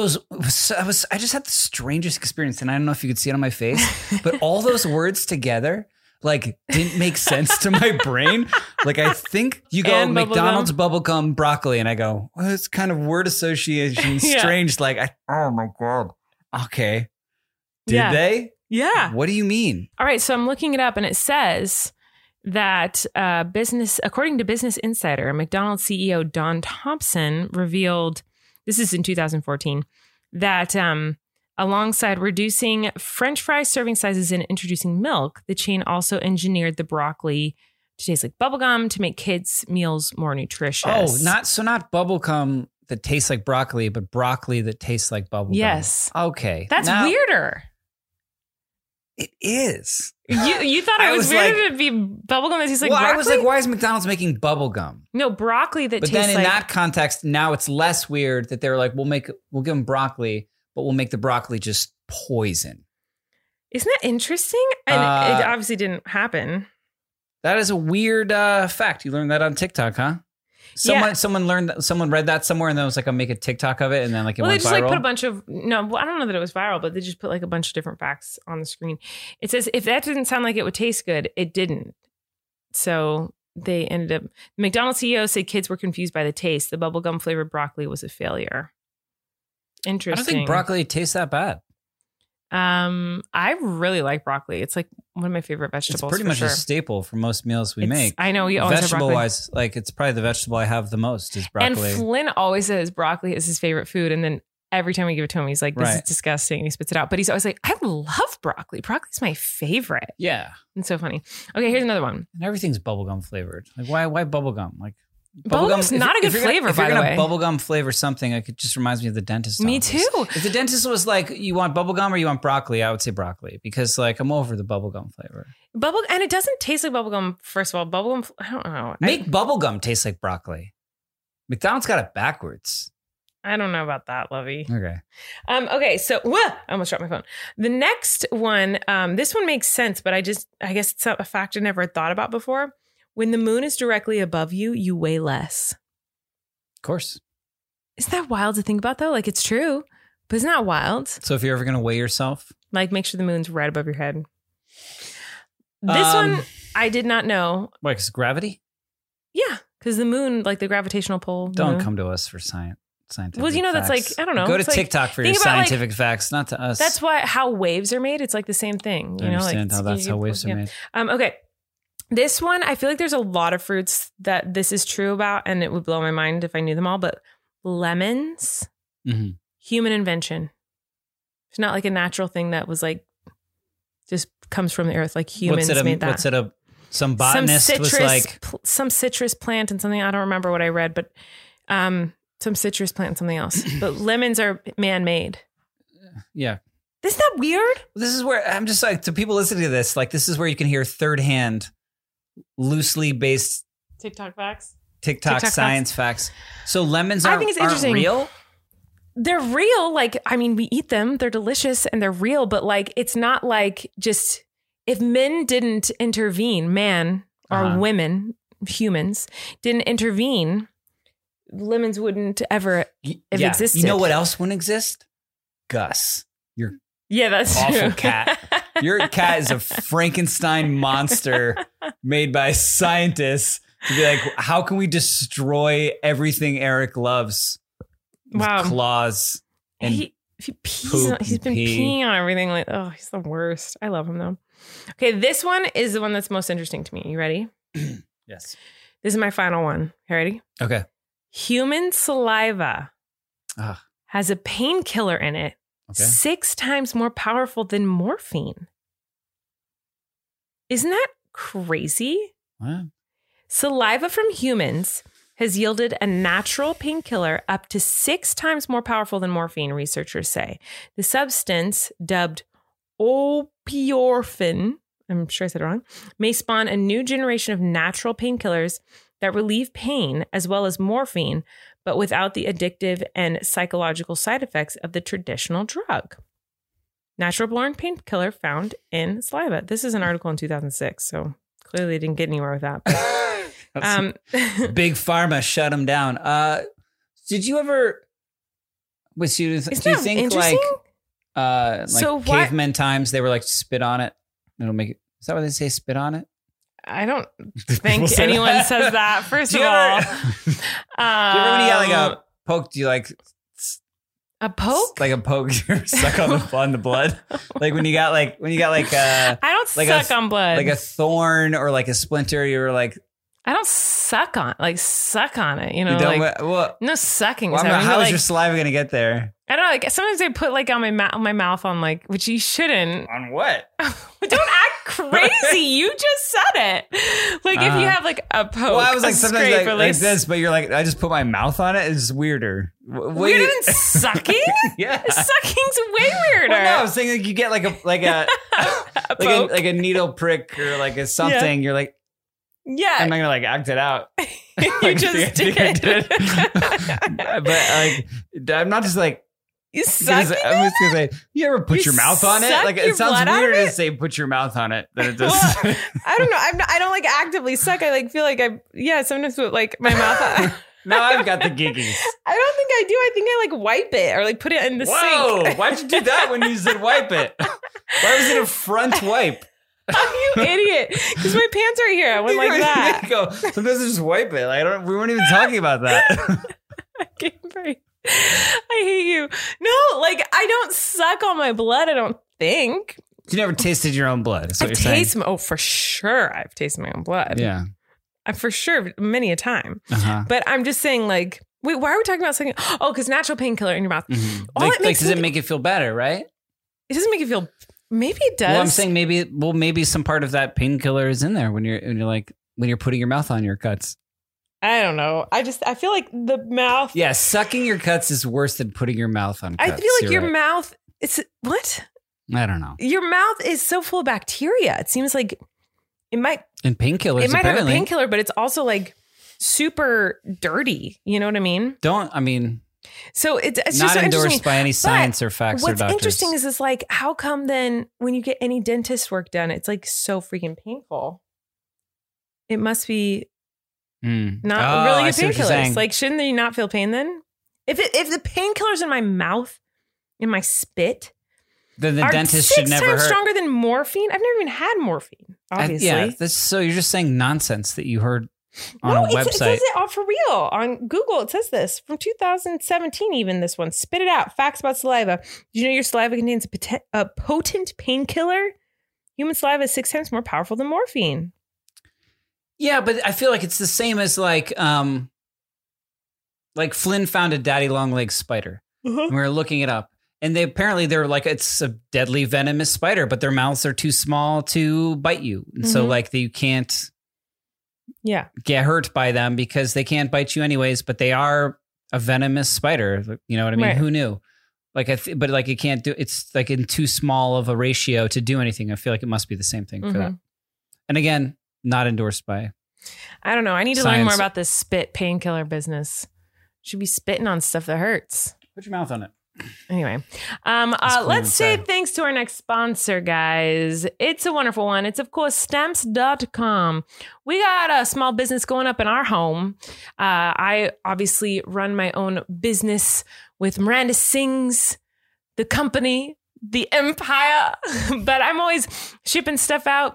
I just had the strangest experience, and I don't know if you could see it on my face, but all those words together like didn't make sense to my brain. Like I think you go And McDonald's bubblegum broccoli, and I go, well, it's kind of word association strange. Like oh my God. Okay. Did they? Yeah. What do you mean? All right. So I'm looking it up, and it says that according to Business Insider, McDonald's CEO Don Thompson revealed, this is in 2014, that alongside reducing French fry serving sizes and introducing milk, the chain also engineered the broccoli to taste like bubblegum to make kids' meals more nutritious. Oh, not bubblegum that tastes like broccoli, but broccoli that tastes like bubblegum. Yes. Okay. That's weirder. It is. You thought it was weirder to be bubblegum that tastes like broccoli? I was like, why is McDonald's making bubblegum? No, broccoli that tastes like... like... But then in that context, now it's less weird that they're like, we'll give them broccoli, but we'll make the broccoli just poison. Isn't that interesting? And it obviously didn't happen. That is a weird fact. You learned that on TikTok, huh? Someone read that somewhere, and then it was like, I'll make a TikTok of it, and then like it went viral. They just like put a bunch of I don't know that it was viral, but they just put like a bunch of different facts on the screen. It says if that didn't sound like it would taste good, it didn't. So they ended up. McDonald's CEO said kids were confused by the taste. The bubblegum flavored broccoli was a failure. Interesting. I don't think broccoli tastes that bad. I really like broccoli. It's like one of my favorite vegetables. It's pretty much a staple for most meals we make. I know we always have broccoli. Vegetable-wise, like it's probably the vegetable I have the most is broccoli. And Flynn always says broccoli is his favorite food, and then every time we give it to him, he's like, "This is disgusting," and he spits it out. But he's always like, "I love broccoli. Broccoli's my favorite." Yeah, it's so funny. Okay, here's another one. And everything's bubblegum flavored. Like why bubblegum? Like Bubblegum's not a good flavor, if by you're the way. gonna bubblegum flavor something, like, it just reminds me of the dentist. Me office. too. If the dentist was like, you want bubblegum or you want broccoli, I would say broccoli because like I'm over the bubblegum flavor. And it doesn't taste like bubblegum. First of all, bubblegum, I don't know. Make bubblegum taste like broccoli. McDonald's got it backwards. I don't know about that, Lovey. Okay. Okay, so I almost dropped my phone. The next one, this one makes sense, but I guess it's a fact I never thought about before. When the moon is directly above you, you weigh less. Of course. Isn't that wild to think about though? Like it's true, but isn't that wild? So if you're ever gonna weigh yourself, Like make sure the moon's right above your head. This one I did not know. why? Because gravity. Yeah, because the moon, like the gravitational pull. the Don't moon. come to us for scientific. Well, you know, that's facts. like, I don't know. Go to It's like- TikTok for your think about, like, scientific facts, not to us. That's how waves are made. It's like the same thing. You I know, understand like how that's how waves are made. Okay. This one, I feel like there's a lot of fruits that this is true about, and it would blow my mind if I knew them all. But lemons, Mhm. human invention. It's not like a natural thing that was like just comes from the earth. Like humans made that. What's it? Some botanist was like, some citrus plant and something. I don't remember what I read, but some citrus plant and something else. But lemons are man-made. yeah. Isn't that weird? This is where I'm just like, to people listening to this, like, this is where you can hear third-hand, loosely based TikTok facts. TikTok science facts. So lemons I aren't, think it's aren't interesting. real? They're real. Like, I mean, we eat them. They're delicious and they're real. But like, it's not like just if men didn't intervene, man or women, humans didn't intervene, lemons wouldn't ever have existed. You know what else wouldn't exist? Gus. Your Yeah, that's awful true. cat. Your cat is a Frankenstein monster made by scientists to be like, how can we destroy everything Eric loves? With Wow. claws and He pees poop on, he's been and pee. peeing on everything. Like, oh, he's the worst. I love him though. Okay, this one is the one that's most interesting to me. You ready? yes. This is my final one. You ready? Okay. Human saliva Ah, has a painkiller in it okay. 6 times more powerful than morphine. Isn't that crazy? Wow. Saliva from humans has yielded a natural painkiller up to 6 times more powerful than morphine, researchers say. The substance, dubbed opioorphin, I'm sure I said it wrong, may spawn a new generation of natural painkillers that relieve pain as well as morphine, but without the addictive and psychological side effects of the traditional drug. Natural-born painkiller found in saliva. This is an article in 2006, so clearly didn't get anywhere with that. But, Big Pharma shut him down. Did you ever? Do you think interesting? like So what- caveman times they were like spit on it? It'll make it. Is that what they say? Spit on it? I don't People think say anyone that? says that. First Do of you all, ever- do you ever when you got like a poke? Do you like a poke. like a poke or suck on the blood? Like when you got like I don't like suck on blood. like a thorn or like a splinter. You were like, I don't suck on it. You know, you don't. like Well, no sucking. well, is happening, how but, is like, your saliva gonna get there? I don't know. Like sometimes I put like on my mouth on like, which you shouldn't. On what? Don't act crazy. You just said it. Like if you have like a poke. Well, I was like a sometimes scrape, like, or, like this, but you're like, I just put my mouth on it. It's weirder. Weirder than sucking? Yeah. Sucking's way weirder. Well, no, I was saying like you get like a poke. like a needle prick or like a something. You're like, Yeah. I'm not gonna like act it out. You Like, just think I did. But like, I'm not just like. You I'm suck. just gonna say, you ever put You your mouth on it? suck Like your it sounds blood out weirder of to it? say put your mouth on it than it does. Well, I don't know. I don't like actively suck. I like feel like sometimes put like my mouth on. Now I've got the giggies. I don't think I do. I think I like wipe it or like put it in the Whoa! sink. Why'd you do that when you said wipe it? Why was it a front wipe? Oh, you idiot. Because my pants are here. I went like that. Go. Sometimes I just wipe it. Like, we weren't even talking about that. I hate you. No, like I don't suck on my blood. I don't think. You never tasted your own blood. That's what I've you're saying. tasted. Oh, for sure, I've tasted my own blood. Yeah. For sure, many a time. Uh-huh. But I'm just saying, like, wait, why are we talking about sucking? Oh, because natural painkiller in your mouth. Mm-hmm. All it makes does it make it feel better, right? It doesn't make you feel. Maybe it does. Well, I'm saying maybe some part of that painkiller is in there when you're putting your mouth on your cuts. I don't know. I feel like the mouth. Yeah, sucking your cuts is worse than putting your mouth on cuts. I feel like your right. mouth, what? I don't know. Your mouth is so full of bacteria. It seems like it might. And painkillers, It might apparently. have a painkiller, but it's also like super dirty. You know what I mean? So it's not just so endorsed interesting. by any science But or facts or what's doctors. interesting is like, how come then when you get any dentist work done, it's like so freaking painful? It must be not really good painkillers. Like, shouldn't they not feel pain then? If the painkillers in my mouth, in my spit, then the are dentist should 6 never times hurt. stronger than morphine. I've never even had morphine. Obviously, So you're just saying nonsense that you heard on a website. It says it all for real on Google. It says this from 2017. Even this one, spit it out. Facts about saliva. Did you know your saliva contains a potent painkiller? Human saliva is 6 times more powerful than morphine. Yeah, but I feel like it's the same as like Flynn found a daddy long leg spider. And we were looking it up. And they're like, it's a deadly venomous spider, but their mouths are too small to bite you. And so like you can't get hurt by them because they can't bite you anyways, but they are a venomous spider. You know what I mean? Right. Who knew? Like, but like it can't do, it's like in too small of a ratio to do anything. I feel like it must be the same thing for that. And again, not endorsed by. I don't know. I need to Science. learn more about this spit painkiller business. Should be spitting on stuff that hurts. Put your mouth on it. Anyway, clean let's say inside. thanks to our next sponsor, guys. It's a wonderful one. It's, of course, Stamps.com. We got a small business going up in our home. I obviously run my own business with Miranda Sings, the company, the empire, but I'm always shipping stuff out.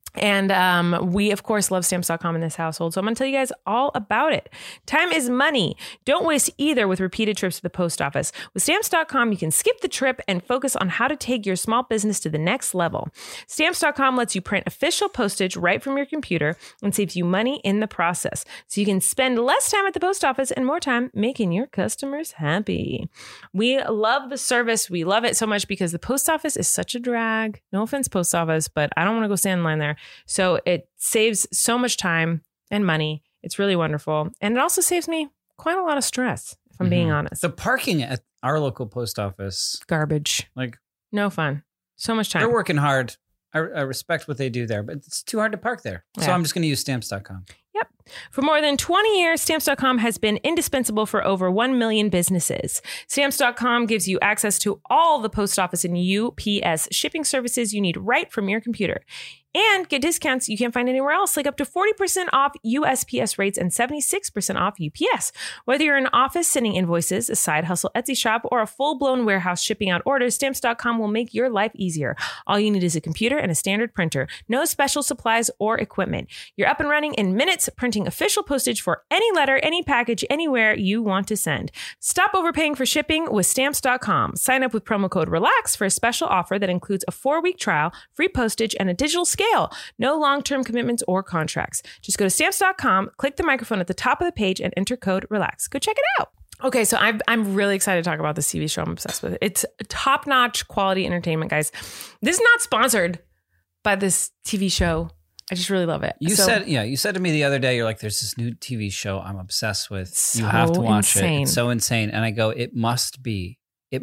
And we, of course, love Stamps.com in this household. So I'm going to tell you guys all about it. Time is money. Don't waste either with repeated trips to the post office. With Stamps.com, you can skip the trip and focus on how to take your small business to the next level. Stamps.com lets you print official postage right from your computer and saves you money in the process. So you can spend less time at the post office and more time making your customers happy. We love the service. We love it so much because the post office is such a drag. No offense, post office, but I don't want to go stand in line there. So it saves so much time and money. It's really wonderful. And it also saves me quite a lot of stress, if I'm being honest. The parking at our local post office, Garbage. like No fun. So much time. they're working hard. I respect what they do there, but it's too hard to park there. So Yeah. I'm just going to use Stamps.com. Yep. For more than 20 years, Stamps.com has been indispensable for over 1 million businesses. Stamps.com gives you access to all the post office and UPS shipping services you need right from your computer. And get discounts you can't find anywhere else, like up to 40% off USPS rates and 76% off UPS. Whether you're an office sending invoices, a side hustle Etsy shop, or a full-blown warehouse shipping out orders, Stamps.com will make your life easier. All you need is a computer and a standard printer. No special supplies or equipment. You're up and running in minutes, printing official postage for any letter, any package, anywhere you want to send. Stop overpaying for shipping with Stamps.com. Sign up with promo code RELAX for a special offer that includes a 4-week trial, free postage, and a digital scale. No long-term commitments or contracts. Just go to Stamps.com, click the microphone at the top of the page, and enter code RELAX. Go check it out. Okay, so I'm really excited to talk about this TV show I'm obsessed with. It's top-notch quality entertainment, guys. This is not sponsored by this TV show. I just really love it. You said to me the other day, you're like, there's this new TV show I'm obsessed with. So you have to watch insane. it. It's so insane. And I go, it must be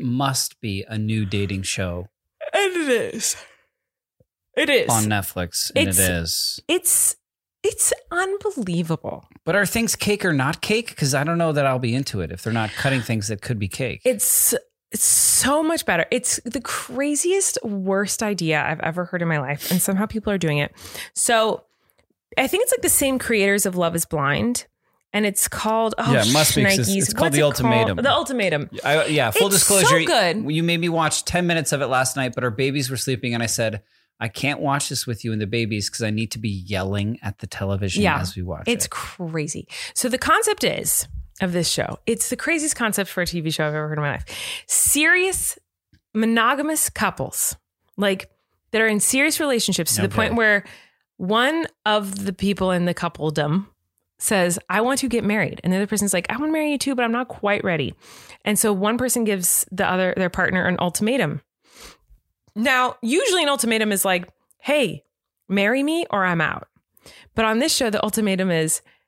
a new dating show And it is. It is. on Netflix. And it It's- is. It's unbelievable. But are things cake or not cake? Because I don't know that I'll be into it if they're not cutting things that could be cake. It's so much better. It's the craziest, worst idea I've ever heard in my life. And somehow people are doing it. So I think it's like the same creators of Love is Blind. And it's called, it must be. 'Cause it's called The Ultimatum. The Ultimatum. Full It's disclosure. so good. You made me watch 10 minutes of it last night, but our babies were sleeping. And I said, I can't watch this with you and the babies because I need to be yelling at the television as we watch It's it. crazy. So the concept is of this show, it's the craziest concept for a TV show I've ever heard in my life. Serious monogamous couples, like that are in serious relationships to the point where one of the people in the coupledom says, I want to get married. And the other person's like, I want to marry you too, but I'm not quite ready. And so one person gives their partner an ultimatum. Now, usually an ultimatum is like, hey, marry me or I'm out. But on this show, the ultimatum is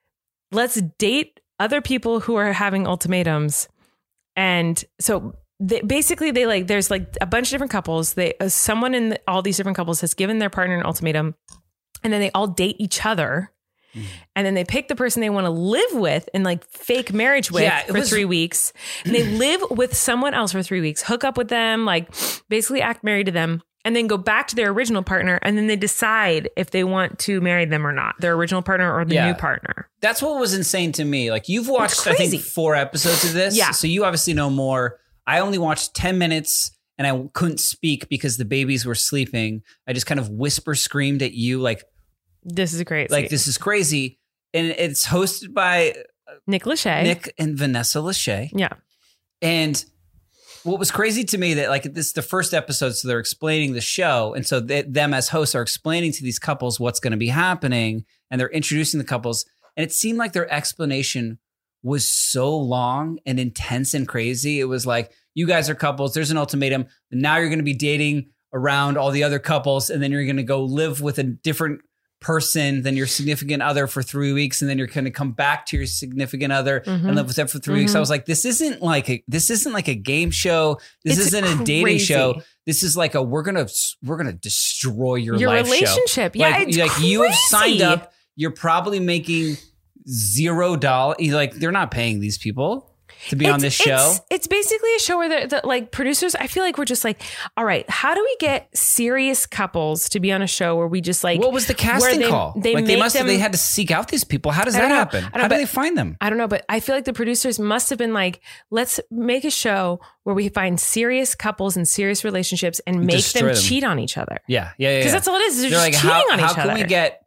let's date other people who are having ultimatums. And so basically there's like a bunch of different couples. Someone in all these different couples has given their partner an ultimatum, and then they all date each other. And then they pick the person they want to live with and like fake marriage with for 3 weeks. And they live with someone else for 3 weeks, hook up with them, like basically act married to them, and then go back to their original partner. And then they decide if they want to marry them or not, their original partner or the new partner. That's what was insane to me. Like you've watched, I think, 4 episodes of this. Yeah. So you obviously know more. I only watched 10 minutes and I couldn't speak because the babies were sleeping. I just kind of whisper screamed at you like, this is crazy. Like, this is crazy. And it's hosted by Nick Lachey. Nick and Vanessa Lachey. Yeah. And what was crazy to me that like this is the first episode, so they're explaining the show. And so them as hosts are explaining to these couples what's going to be happening. And they're introducing the couples. And it seemed like their explanation was so long and intense and crazy. It was like, you guys are couples. There's an ultimatum. And now you're going to be dating around all the other couples. And then you're going to go live with a different person than your significant other for 3 weeks, and then you're going to come back to your significant other and live with them for 3 weeks. I was like, this isn't like a game show. This isn't a dating show. This is like we're gonna destroy your life relationship. Show. Yeah, like, it's crazy. You have signed up. You're probably making $0. Like they're not paying these people to be on this show. It's basically a show where the like producers, I feel like we're just like, all right, how do we get serious couples to be on a show where we just like, what was the casting call? They had to seek out these people. How does that happen? How do they find them? I don't know, but I feel like the producers must have been like, let's make a show where we find serious couples and serious relationships and make them cheat on each other. Yeah. Because that's all it is. They're just like, cheating on each other. How can we get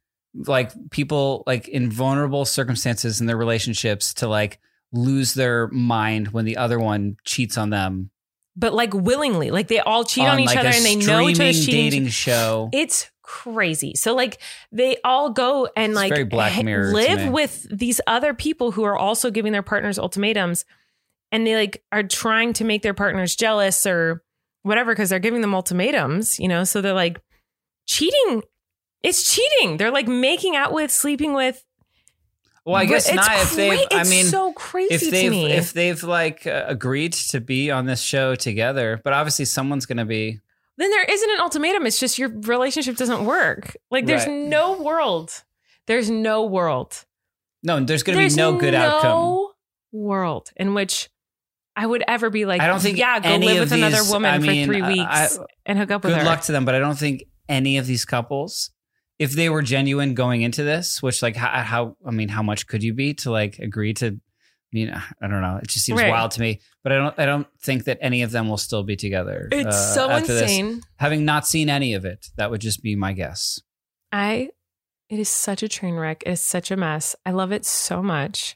like people like in vulnerable circumstances in their relationships to like lose their mind when the other one cheats on them, but like willingly, like they all cheat on each other and they know each other's cheating. Dating show. It's crazy. So like they all go and like very Black Mirror live with these other people who are also giving their partners ultimatums, and they like are trying to make their partners jealous or whatever because they're giving them ultimatums, you know. So they're like cheating. It's cheating. They're like making out with, sleeping with. Well, I guess not if they've, I mean, it's so crazy to me. If they've like agreed to be on this show together, but obviously someone's going to be. Then there isn't an ultimatum. It's just your relationship doesn't work. Like there's no world. There's no world. No, there's going to be no good outcome. No world in which I would ever be like, I don't think go live with another woman for 3 weeks and hook up with her. Good luck to them, but I don't think any of these couples, if they were genuine going into this, which like how much could you be to like agree to? I mean, I don't know. It just seems wild to me. But I don't think that any of them will still be together. It's so insane. This. Having not seen any of it, that would just be my guess. It is such a train wreck. It is such a mess. I love it so much.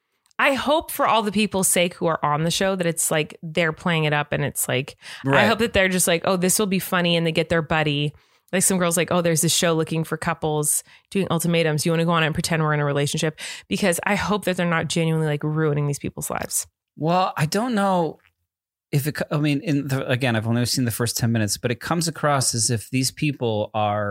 I hope for all the people's sake who are on the show that it's like they're playing it up and it's like I hope that they're just like, oh, this will be funny, and they get their buddy. Like some girls like, oh, there's this show looking for couples doing ultimatums. You want to go on it and pretend we're in a relationship? Because I hope that they're not genuinely like ruining these people's lives. Well, I don't know if it, I mean, again, I've only seen the first 10 minutes, but it comes across as if these people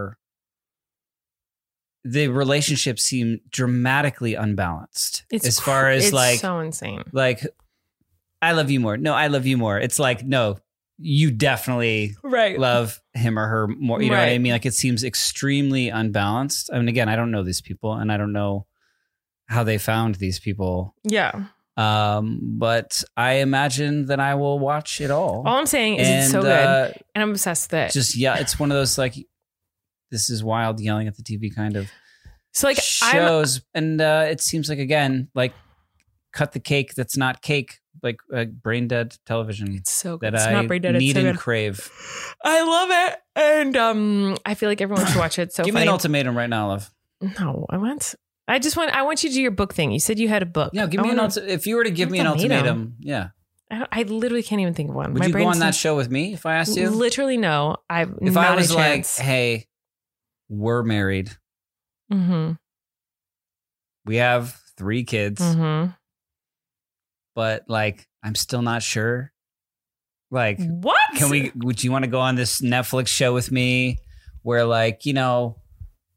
the relationships seem dramatically unbalanced. It's so insane. Like, I love you more. No, I love you more. It's like, no, you definitely love him or her more. You know what I mean? Like it seems extremely unbalanced. I mean, again, I don't know these people and I don't know how they found these people. Yeah. But I imagine that I will watch it all. All I'm saying is it's so good. And I'm obsessed with it. It's one of those like, this is wild yelling at the TV kind of shows. And it seems like, again, like cut the cake that's not cake. Like brain dead television. It's so good. That it's not brain dead. Need it's so and good. crave. I love it, and I feel like everyone should watch it. So give me an ultimatum right now, love. No, I want you to do your book thing. You said you had a book. No, give me if you were to give me an ultimatum, yeah. I literally can't even think of one. Would you go on that show with me if I asked you? Literally, no. If I was like, hey, we're married. Mm-hmm. We have 3 kids. Mm-hmm. But like, I'm still not sure. Like, what? Would you want to go on this Netflix show with me where like, you know,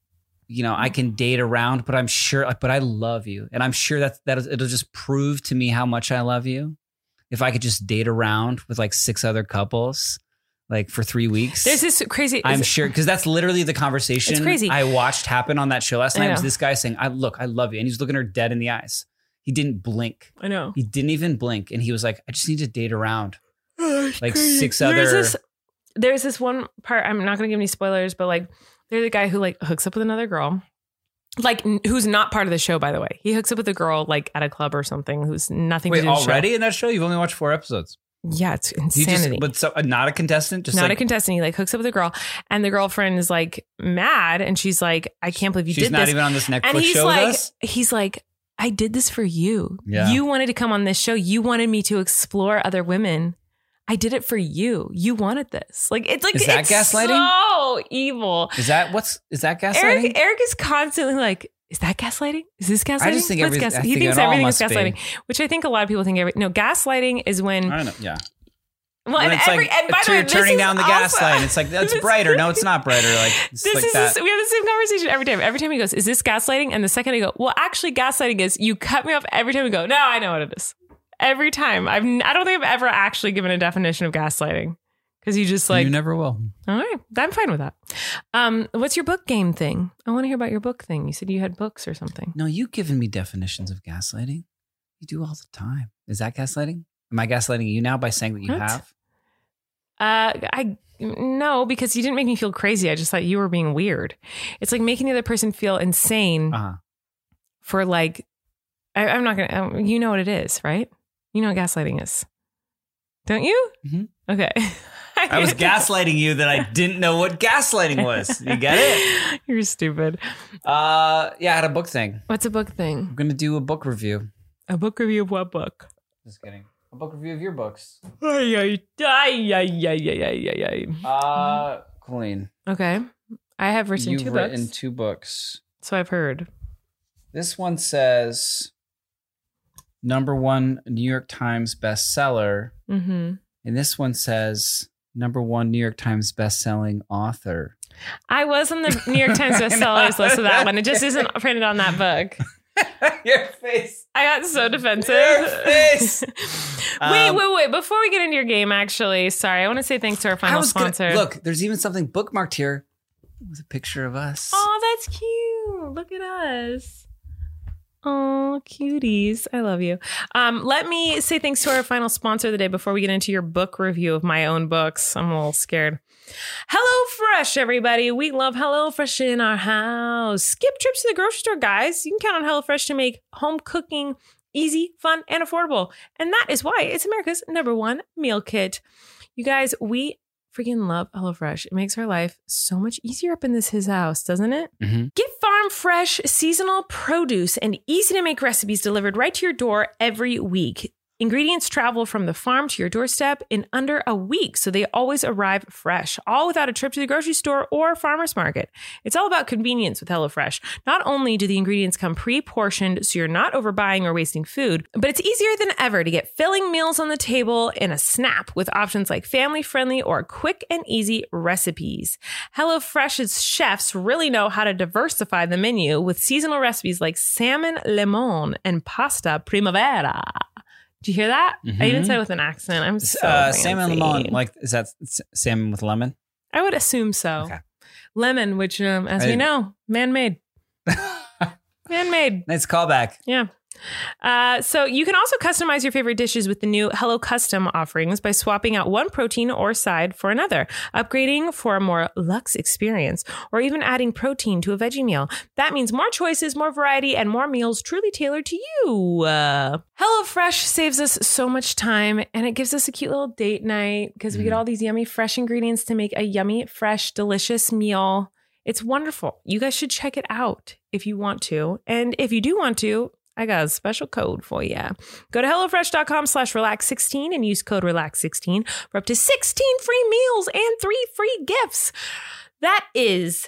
I can date around, but I'm sure, but I love you. And I'm sure that it'll just prove to me how much I love you. If I could just date around with like 6 other couples, like for 3 weeks. There's this crazy. I'm sure, because that's literally the conversation It's crazy. I watched happen on that show last night. I Was know. this guy saying, I love you. And he's looking her dead in the eyes. He didn't blink. I know. He didn't even blink. And he was like, I just need to date around. Like Crazy. 6 other. There's this one part, I'm not going to give any spoilers, but like there's a guy who like hooks up with another girl, like who's not part of the show, by the way. He hooks up with a girl like at a club or something who's nothing to Wait, do with the already show. in that show? You've only watched 4 episodes. Yeah, it's He insanity. not a contestant? Just not like, a contestant. He like hooks up with a girl and the girlfriend is like mad and she's like, I can't believe you she's did not this. even on this Netflix And he's show like, with us? he's like, I did this for you. Yeah. You wanted to come on this show. You wanted me to explore other women. I did it for you. You wanted this. Like, it's like, Is that it's gaslighting? so evil. Is that gaslighting? Eric is constantly like, is that gaslighting? Is this gaslighting? I just think What's I he think thinks it all everything is must be. gaslighting, which I think a lot of people think. No, gaslighting is when. I don't know. Yeah. Well, When and it's like and by the way, you're turning this down the is gas also- light. It's like, that's this- brighter. No, it's not brighter. Like, it's This like is that. we have the same conversation every time. Every time he goes, "Is this gaslighting?" And the second I go, "Well, actually, gaslighting is you cut me off." Every time we go, "No, I know what it is." Every time, I don't think I've ever actually given a definition of gaslighting because you just like, You never will. all right, I'm fine with that. What's your book game thing? I want to hear about your book thing. You said you had books or something. No, you've given me definitions of gaslighting. You do all the time. Is that gaslighting? Am I gaslighting you now by saying that you What? have? No, because you didn't make me feel crazy. I just thought you were being weird. It's like making the other person feel insane Uh-huh. for like, I'm not gonna. You know what it is, right? You know what gaslighting is, don't you? Mhm. Okay. I was gaslighting you that I didn't know what gaslighting was. You get it? You're stupid. Yeah, I had a book thing. What's a book thing? I'm going to do a book review. A book review of what book? Just kidding. A book review of your books. Colleen. Okay. I have written You've 2 written books. 2 books. So I've heard. This one says #1 New York Times bestseller. Mm-hmm. And this one says #1 New York Times bestselling author. I was on the New York Times bestsellers list of that one. It just isn't printed on that book. Your face. I got so defensive. Your face. Wait. Before we get into your game, actually, sorry, I want to say thanks to our final sponsor. Look, there's even something bookmarked here with a picture of us. Oh, that's cute. Look at us. Oh, cuties. I love you. Let me say thanks to our final sponsor of the day before we get into your book review of my own books. I'm a little scared. HelloFresh, everybody. We love HelloFresh in our house. Skip trips to the grocery store, guys. You can count on HelloFresh to make home cooking easy, fun, and affordable. And that is why it's America's #1 meal kit. You guys, we freaking love HelloFresh. It makes our life so much easier up in his house, doesn't it? Mhm. Get farm fresh, seasonal produce and easy to make recipes delivered right to your door every week. Ingredients travel from the farm to your doorstep in under a week, so they always arrive fresh, all without a trip to the grocery store or farmer's market. It's all about convenience with HelloFresh. Not only do the ingredients come pre-portioned, so you're not overbuying or wasting food, but it's easier than ever to get filling meals on the table in a snap with options like family-friendly or quick and easy recipes. HelloFresh's chefs really know how to diversify the menu with seasonal recipes like salmon limon and pasta primavera. Did you hear that? I even said it with an accent. I'm so salmon fancy. lemon. Like, is that salmon with lemon? I would assume so. Okay. Lemon, which, as we know, man-made. Man-made. Nice callback. Yeah. So you can also customize your favorite dishes with the new Hello Custom offerings by swapping out one protein or side for another, upgrading for a more luxe experience, or even adding protein to a veggie meal. That means more choices, more variety, and more meals truly tailored to you. HelloFresh saves us so much time, and it gives us a cute little date night because we get all these yummy, fresh ingredients to make a yummy, fresh, delicious meal. It's wonderful. You guys should check it out if you want to. And if you do want to, I got a special code for you. Go to HelloFresh.com/relax16 and use code relax16 for up to 16 free meals and 3 free gifts. That is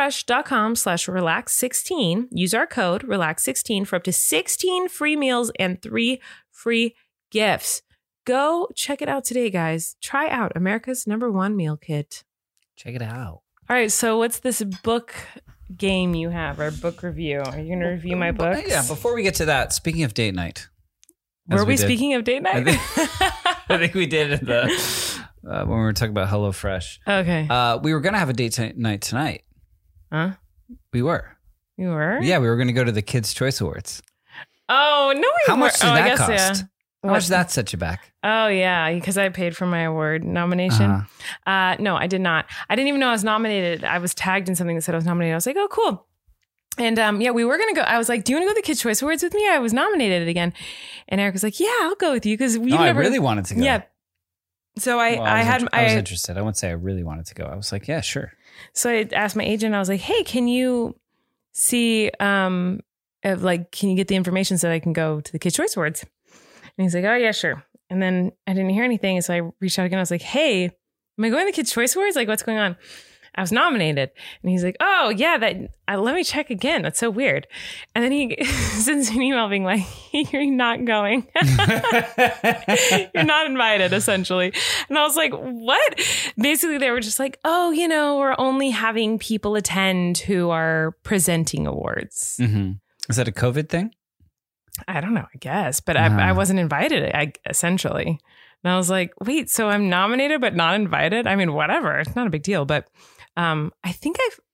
HelloFresh.com/relax16. Use our code relax16 for up to 16 free meals and 3 free gifts. Go check it out today, guys. Try out America's #1 meal kit. Check it out. All right, so what's this book game you have, our book review. Are you going to review my books? Yeah, before we get to that, speaking of date night. Were we speaking of date night? I think we did in the when we were talking about HelloFresh. Okay. We were going to have a date night tonight. Huh? We were. You were? Yeah, we were going to go to the Kids' Choice Awards. Oh, no, we How were. much did that cost? Yeah. How much did that set you back? Oh, yeah, because I paid for my award nomination. No, I did not. I didn't even know I was nominated. I was tagged in something that said I was nominated. I was like, oh, cool. And yeah, we were going to go. I was like, do you want to go to the Kids' Choice Awards with me? I was nominated again. And Eric was like, yeah, I'll go with you. Because I really wanted to go. Yeah. So I was interested. I wouldn't say I really wanted to go. I was like, yeah, sure. So I asked my agent, I was like, hey, can you see, can you get the information so that I can go to the Kids' Choice Awards? And he's like, oh, yeah, sure. And then I didn't hear anything. And so I reached out again. I was like, hey, am I going to the Kids' Choice Awards? Like, what's going on? I was nominated. And he's like, oh, yeah, let me check again. That's so weird. And then he sends an email being like, you're not going. You're not invited, essentially. And I was like, what? Basically, they were just like, oh, we're only having people attend who are presenting awards. Mm-hmm. Is that a COVID thing? I don't know, I guess. But I wasn't invited, essentially. And I was like, wait, so I'm nominated but not invited? I mean, whatever. It's not a big deal. But I think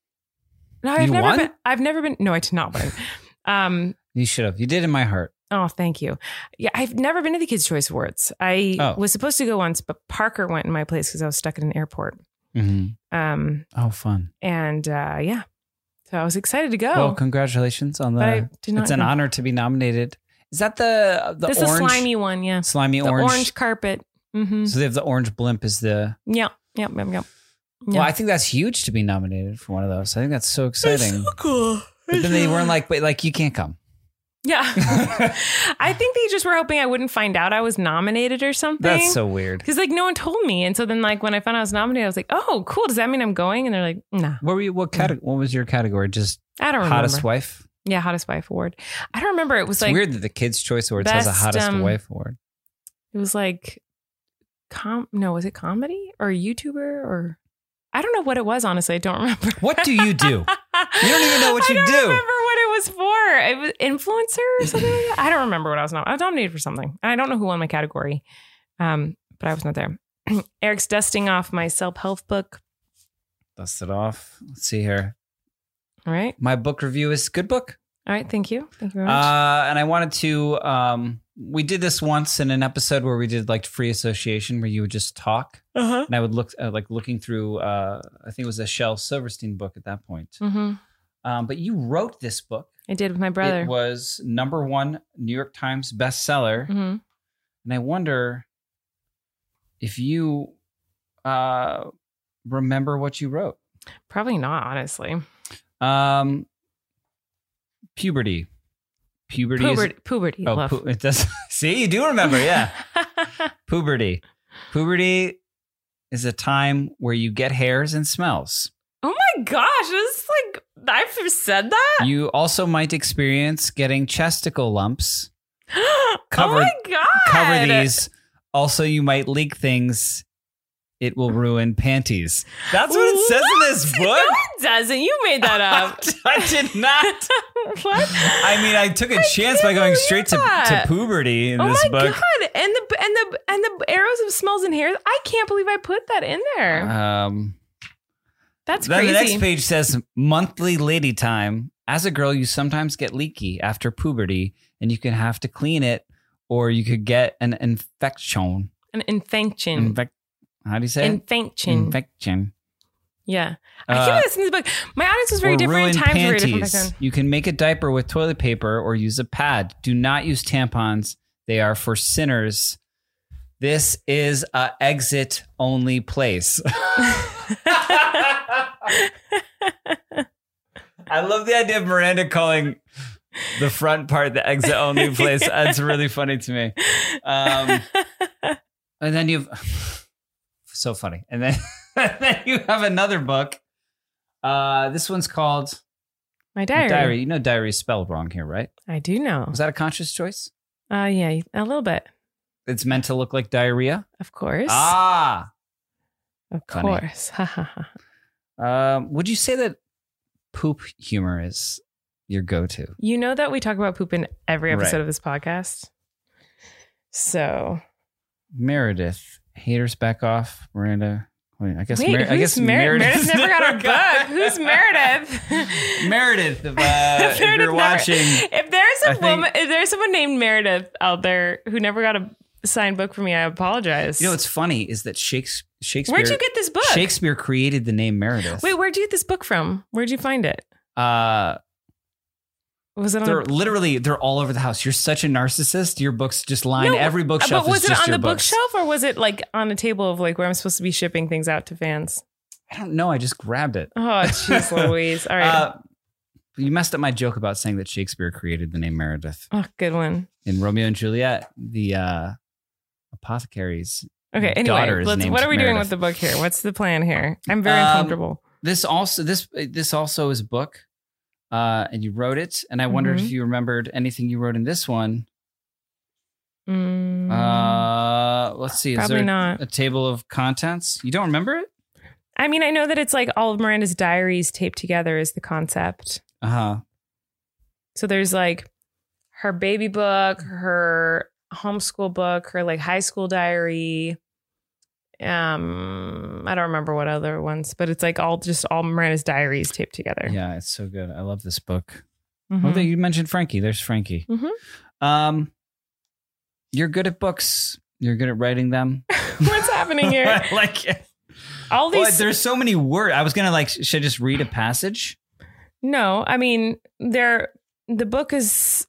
I've never been. No, I did not win. You should have. You did in my heart. Oh, thank you. Yeah, I've never been to the Kids' Choice Awards. I was supposed to go once, but Parker went in my place because I was stuck at an airport. Mm-hmm. Oh, fun. And yeah, so I was excited to go. Well, congratulations on the. It's an honor to be nominated. Is that the this orange? The slimy one, yeah. Slimy the orange carpet. Mm-hmm. So they have the orange blimp as the. Yep. Well, I think that's huge to be nominated for one of those. I think that's so exciting. That's so cool. But then they weren't like, you can't come. Yeah. I think they just were hoping I wouldn't find out I was nominated or something. That's so weird. Because no one told me. And so then when I found out I was nominated, I was like, oh, cool. Does that mean I'm going? And they're like, nah. What was your category? Just I don't remember. Hottest wife? Yeah, Hottest Wife Award. I don't remember. It was it's weird that the Kids' Choice Awards has a Hottest Wife Award. It was like, was it comedy or YouTuber or... I don't know what it was, honestly. I don't remember. What do you do? You don't even know what you do. I don't remember what it was for. It was influencer or something like that. I don't remember what I was nominated. I was nominated for something. And I don't know who won my category. But I was not there. Eric's dusting off my self-help book. Dust it off. Let's see here. All right. My book review is good book. All right. Thank you. Thank you very much. And I wanted to... we did this once in an episode where we did like free association where you would just talk. And I would look looking through, I think it was a Shel Silverstein book at that point. Mm-hmm. But you wrote this book. I did with my brother. It was #1 New York Times bestseller. Mm-hmm. And I wonder if you remember what you wrote. Probably not, honestly. Puberty. Puberty. It does. See, you do remember, yeah. Puberty. Puberty is a time where you get hairs and smells. Oh my gosh, this is like, I've said that? You also might experience getting chesticle lumps. Oh my God. Cover these. Also, you might leak things. It will ruin panties. That's what it says in this book. No, it doesn't. You made that up. I did not. What? I mean, I took a chance by going straight to puberty in this book. Oh my God. And the arrows of smells and hairs. I can't believe I put that in there. That's crazy. Then the next page says monthly lady time. As a girl, you sometimes get leaky after puberty and you can have to clean it or you could get an infection. An infection. How do you say Infection. Yeah. I can't believe this in this book. My audience was very different. Times were very different back then. You can make a diaper with toilet paper or use a pad. Do not use tampons. They are for sinners. This is a exit only place. I love the idea of Miranda calling the front part the exit only place. That's really funny to me. And then you've... So funny. And then, then you have another book. This one's called... My Diary. You know diary is spelled wrong here, right? I do know. Was that a conscious choice? Yeah, a little bit. It's meant to look like diarrhea? Of course. Ah! Of course. Would you say that poop humor is your go-to. You know that we talk about poop in every episode Right. of this podcast. So Meredith, haters back off. Miranda. Wait, I guess. wait, I guess Meredith never got a book. Who's Meredith? Meredith, if you're watching, If there's someone named Meredith out there who never got a signed book from me, I apologize. you know what's funny is that Shakespeare. Where'd you get this book? Shakespeare created the name Meredith. Wait, where'd you get this book from? Where'd you find it? Was it on they're all over the house. You're such a narcissist. Your books just line every bookshelf. But was is it just on your the books. bookshelf or was it like on a table of like where I'm supposed to be shipping things out to fans? I don't know. I just grabbed it. Oh, jeez Louise. All right. You messed up my joke about saying that Shakespeare created the name Meredith. Oh, good one. In Romeo and Juliet, the apothecary's Okay, daughter anyway, is what named are we doing Meredith. with the book here? What's the plan here? I'm very uncomfortable. This also is a book, and you wrote it. And I wondered if you remembered anything you wrote in this one. Let's see. Is Probably there not. a table of contents? You don't remember it? I mean, I know that it's like all of Miranda's diaries taped together is the concept. Uh-huh. So there's like her baby book, her homeschool book, her like high school diary. I don't remember what other ones, but it's like all Miranda's diaries taped together. Yeah, it's so good. I love this book. Mhm. Oh, you mentioned Frankie. There's Frankie. Mhm. You're good at books. You're good at writing them. What's happening here? Like, All well, these. there's so many words. I was gonna should I just read a passage? No, I mean the book is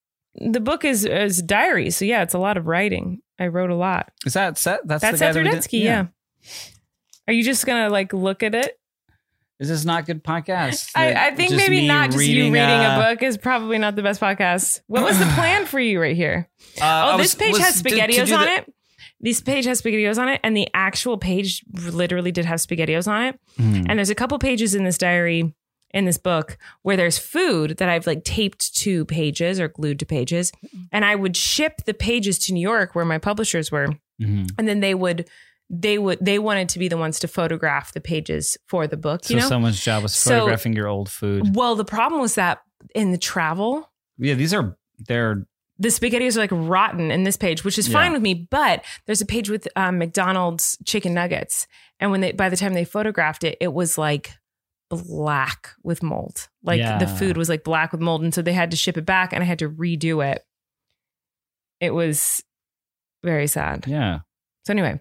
diary. So yeah, it's a lot of writing. I wrote a lot. Is that Seth? That's That's the guy Seth that we did? Rudetsky. Yeah. Are you just gonna like look at it? Is this not good podcast? I think Just maybe me not just you reading a book is probably not the best podcast. What was the plan for you right here? This page has SpaghettiOs on it. This page has SpaghettiOs on it, and the actual page literally did have SpaghettiOs on it. And there's a couple pages in this diary, in this book, where there's food that I've like taped to pages or glued to pages. And I would ship the pages to New York where my publishers were. And then they wanted to be the ones to photograph the pages for the book. So you know? someone's job was photographing your old food. Well, the problem was that in the travel, Yeah, they're the SpaghettiOs are like rotten in this page, which is fine Yeah. with me. But there's a page with McDonald's chicken nuggets, and by the time they photographed it, it was like black with mold. Like Yeah. the food was like black with mold, and so they had to ship it back, and I had to redo it. It was very sad. yeah. So anyway,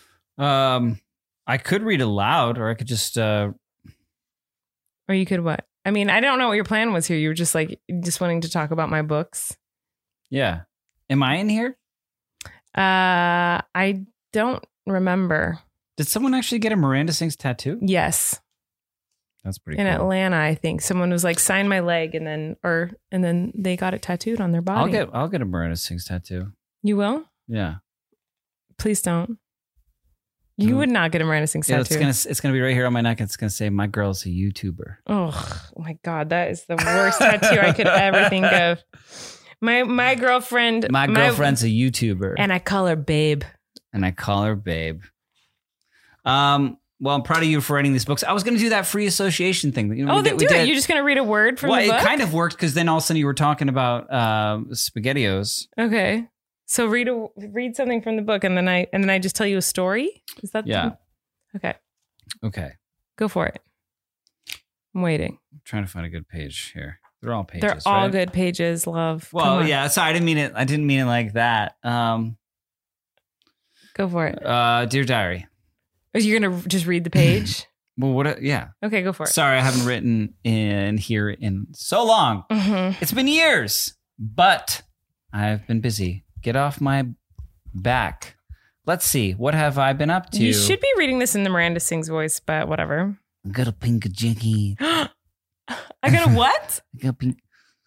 I could read aloud, or I could just or you could what? I mean, I don't know what your plan was here. You were just like wanting to talk about my books. yeah. Am I in here? I don't remember. Did someone actually get a Miranda Sings tattoo? Yes. That's pretty In cool. Atlanta, I think someone was like, sign my leg, and then they got it tattooed on their body. I'll get a Miranda Sings tattoo. You will? Yeah. Please don't. You would not get a Miranda Sings Yeah, tattoo. it's gonna be right here on my neck. It's gonna say, "My girl's a YouTuber." Oh my God, that is the worst tattoo I could ever think of. My girlfriend. My girlfriend's a YouTuber, and I call her Babe. and I call her Babe. Well, I'm proud of you for writing these books. I was gonna do that free association thing. You know, Oh, then do it. You're just gonna read a word from well, the book? it kind of worked because then all of a sudden you were talking about SpaghettiOs. Okay. So read something from the book, and then I just tell you a story. Is that Yeah. Okay. Okay. Go for it. I'm waiting. I'm trying to find a good page here. They're all pages. They're all right? good pages, love. Come Well, on. yeah. Sorry, I didn't mean it like that. Go for it. Dear Diary. Are you going to just read the page? Well, what? Yeah. Okay, go for it. Sorry, I haven't written in here in so long. Mm-hmm. It's been years, but I've been busy. Get off my back. Let's see. What have I been up to? You should be reading this in the Miranda Sings voice, but whatever. I got a pink jacket. I got a what? I got pink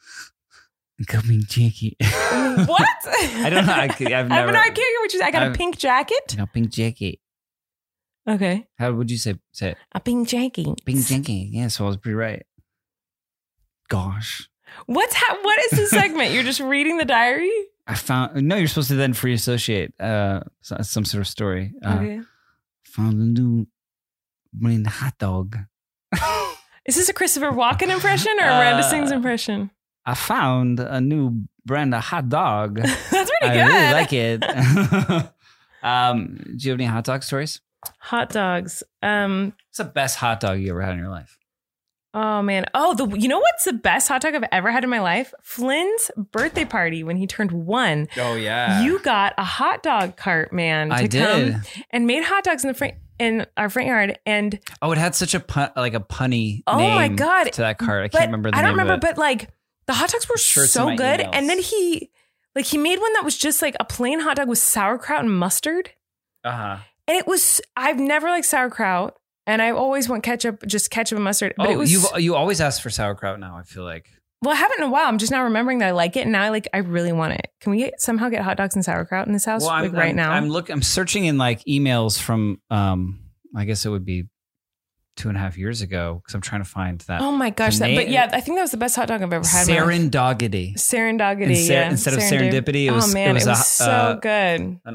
jacket. What? I don't know. I've never. I can't hear what you say. I got a pink jacket. I got pink jacket. Okay. How would you say it? A pink jacket. Pink jacket. Yeah, so I was pretty right. Gosh. What is this segment? You're just reading the diary? No, you're supposed to then free associate some sort of story. Okay. Found a new brain hot dog. Is this a Christopher Walken impression or a Miranda Sings impression? I found a new brand of hot dog. That's pretty good. I really like it. Do you have any hot dog stories? Hot dogs. What's the best hot dog you ever had in your life? Oh man. You know what's the best hot dog I've ever had in my life? Flynn's birthday party when he turned 1. Oh yeah. You got a hot dog cart, man, to come and made hot dogs in our front yard. And it had such a punny oh name my God. to that cart. I can't remember the name. I don't remember, of it. but like the hot dogs were so good. And then he made one that was just like a plain hot dog with sauerkraut and mustard. Uh-huh. And I've never liked sauerkraut. And I always want ketchup and mustard. But you always ask for sauerkraut now, I feel like. Well, I haven't in a while. I'm just now remembering that I like it. And now I really want it. Can we somehow get hot dogs and sauerkraut in this house right now? I'm searching in like emails from, I guess it would be 2.5 years ago because I'm trying to find that. Oh my gosh. But yeah, I think that was the best hot dog I've ever had. Serendogity. Instead of serendipity, it was so good. An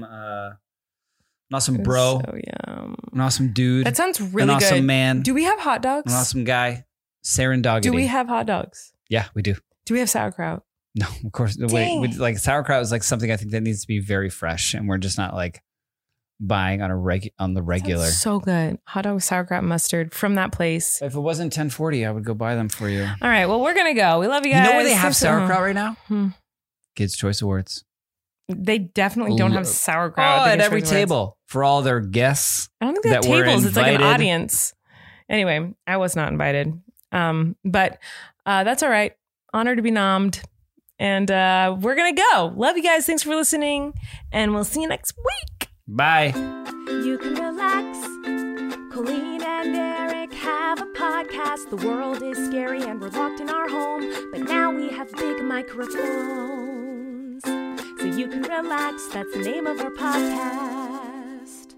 awesome bro. So yum. An awesome dude. That sounds really good. An awesome man. Do we have hot dogs? An awesome guy. Serendogity. Do we have hot dogs? Yeah, we do. Do we have sauerkraut? No, of course. Like sauerkraut is like something I think that needs to be very fresh, and we're just not like buying on the regular. That's so good. Hot dog with sauerkraut and mustard from that place. If it wasn't 1040, I would go buy them for you. All right. Well, we're gonna go. We love you guys. You know where they have sauerkraut right now? Kids' Choice Awards. They definitely don't have sauerkraut at every table for all their guests. I don't think they have tables. It's like an audience. Anyway, I was not invited. But that's all right. Honored to be nommed. And we're going to go. Love you guys. Thanks for listening. And we'll see you next week. Bye. You can relax. Colleen and Eric have a podcast. The world is scary and we're locked in our home. But now we have big microphones. So you can relax. That's the name of our podcast.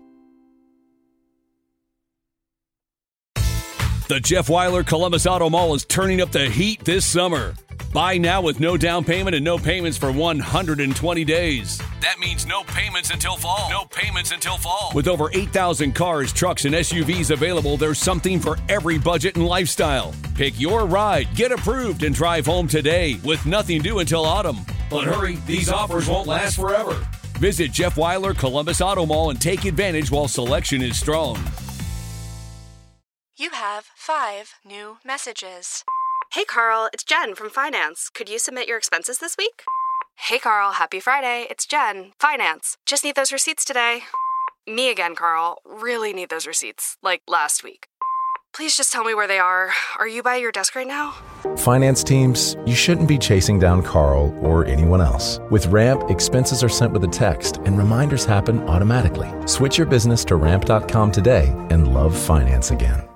The Jeff Weiler Columbus Auto Mall is turning up the heat this summer. Buy now with no down payment and no payments for 120 days. That means no payments until fall. No payments until fall. With over 8,000 cars, trucks, and SUVs available, there's something for every budget and lifestyle. Pick your ride, get approved, and drive home today with nothing due until autumn. But hurry, these offers won't last forever. Visit Jeff Weiler Columbus Auto Mall and take advantage while selection is strong. You have 5 new messages. Hey, Carl, it's Jen from Finance. Could you submit your expenses this week? Hey, Carl, happy Friday. It's Jen, Finance. Just need those receipts today. Me again, Carl. Really need those receipts, like last week. Please just tell me where they are. Are you by your desk right now? Finance teams, you shouldn't be chasing down Carl or anyone else. With Ramp, expenses are sent with a text and reminders happen automatically. Switch your business to ramp.com today and love finance again.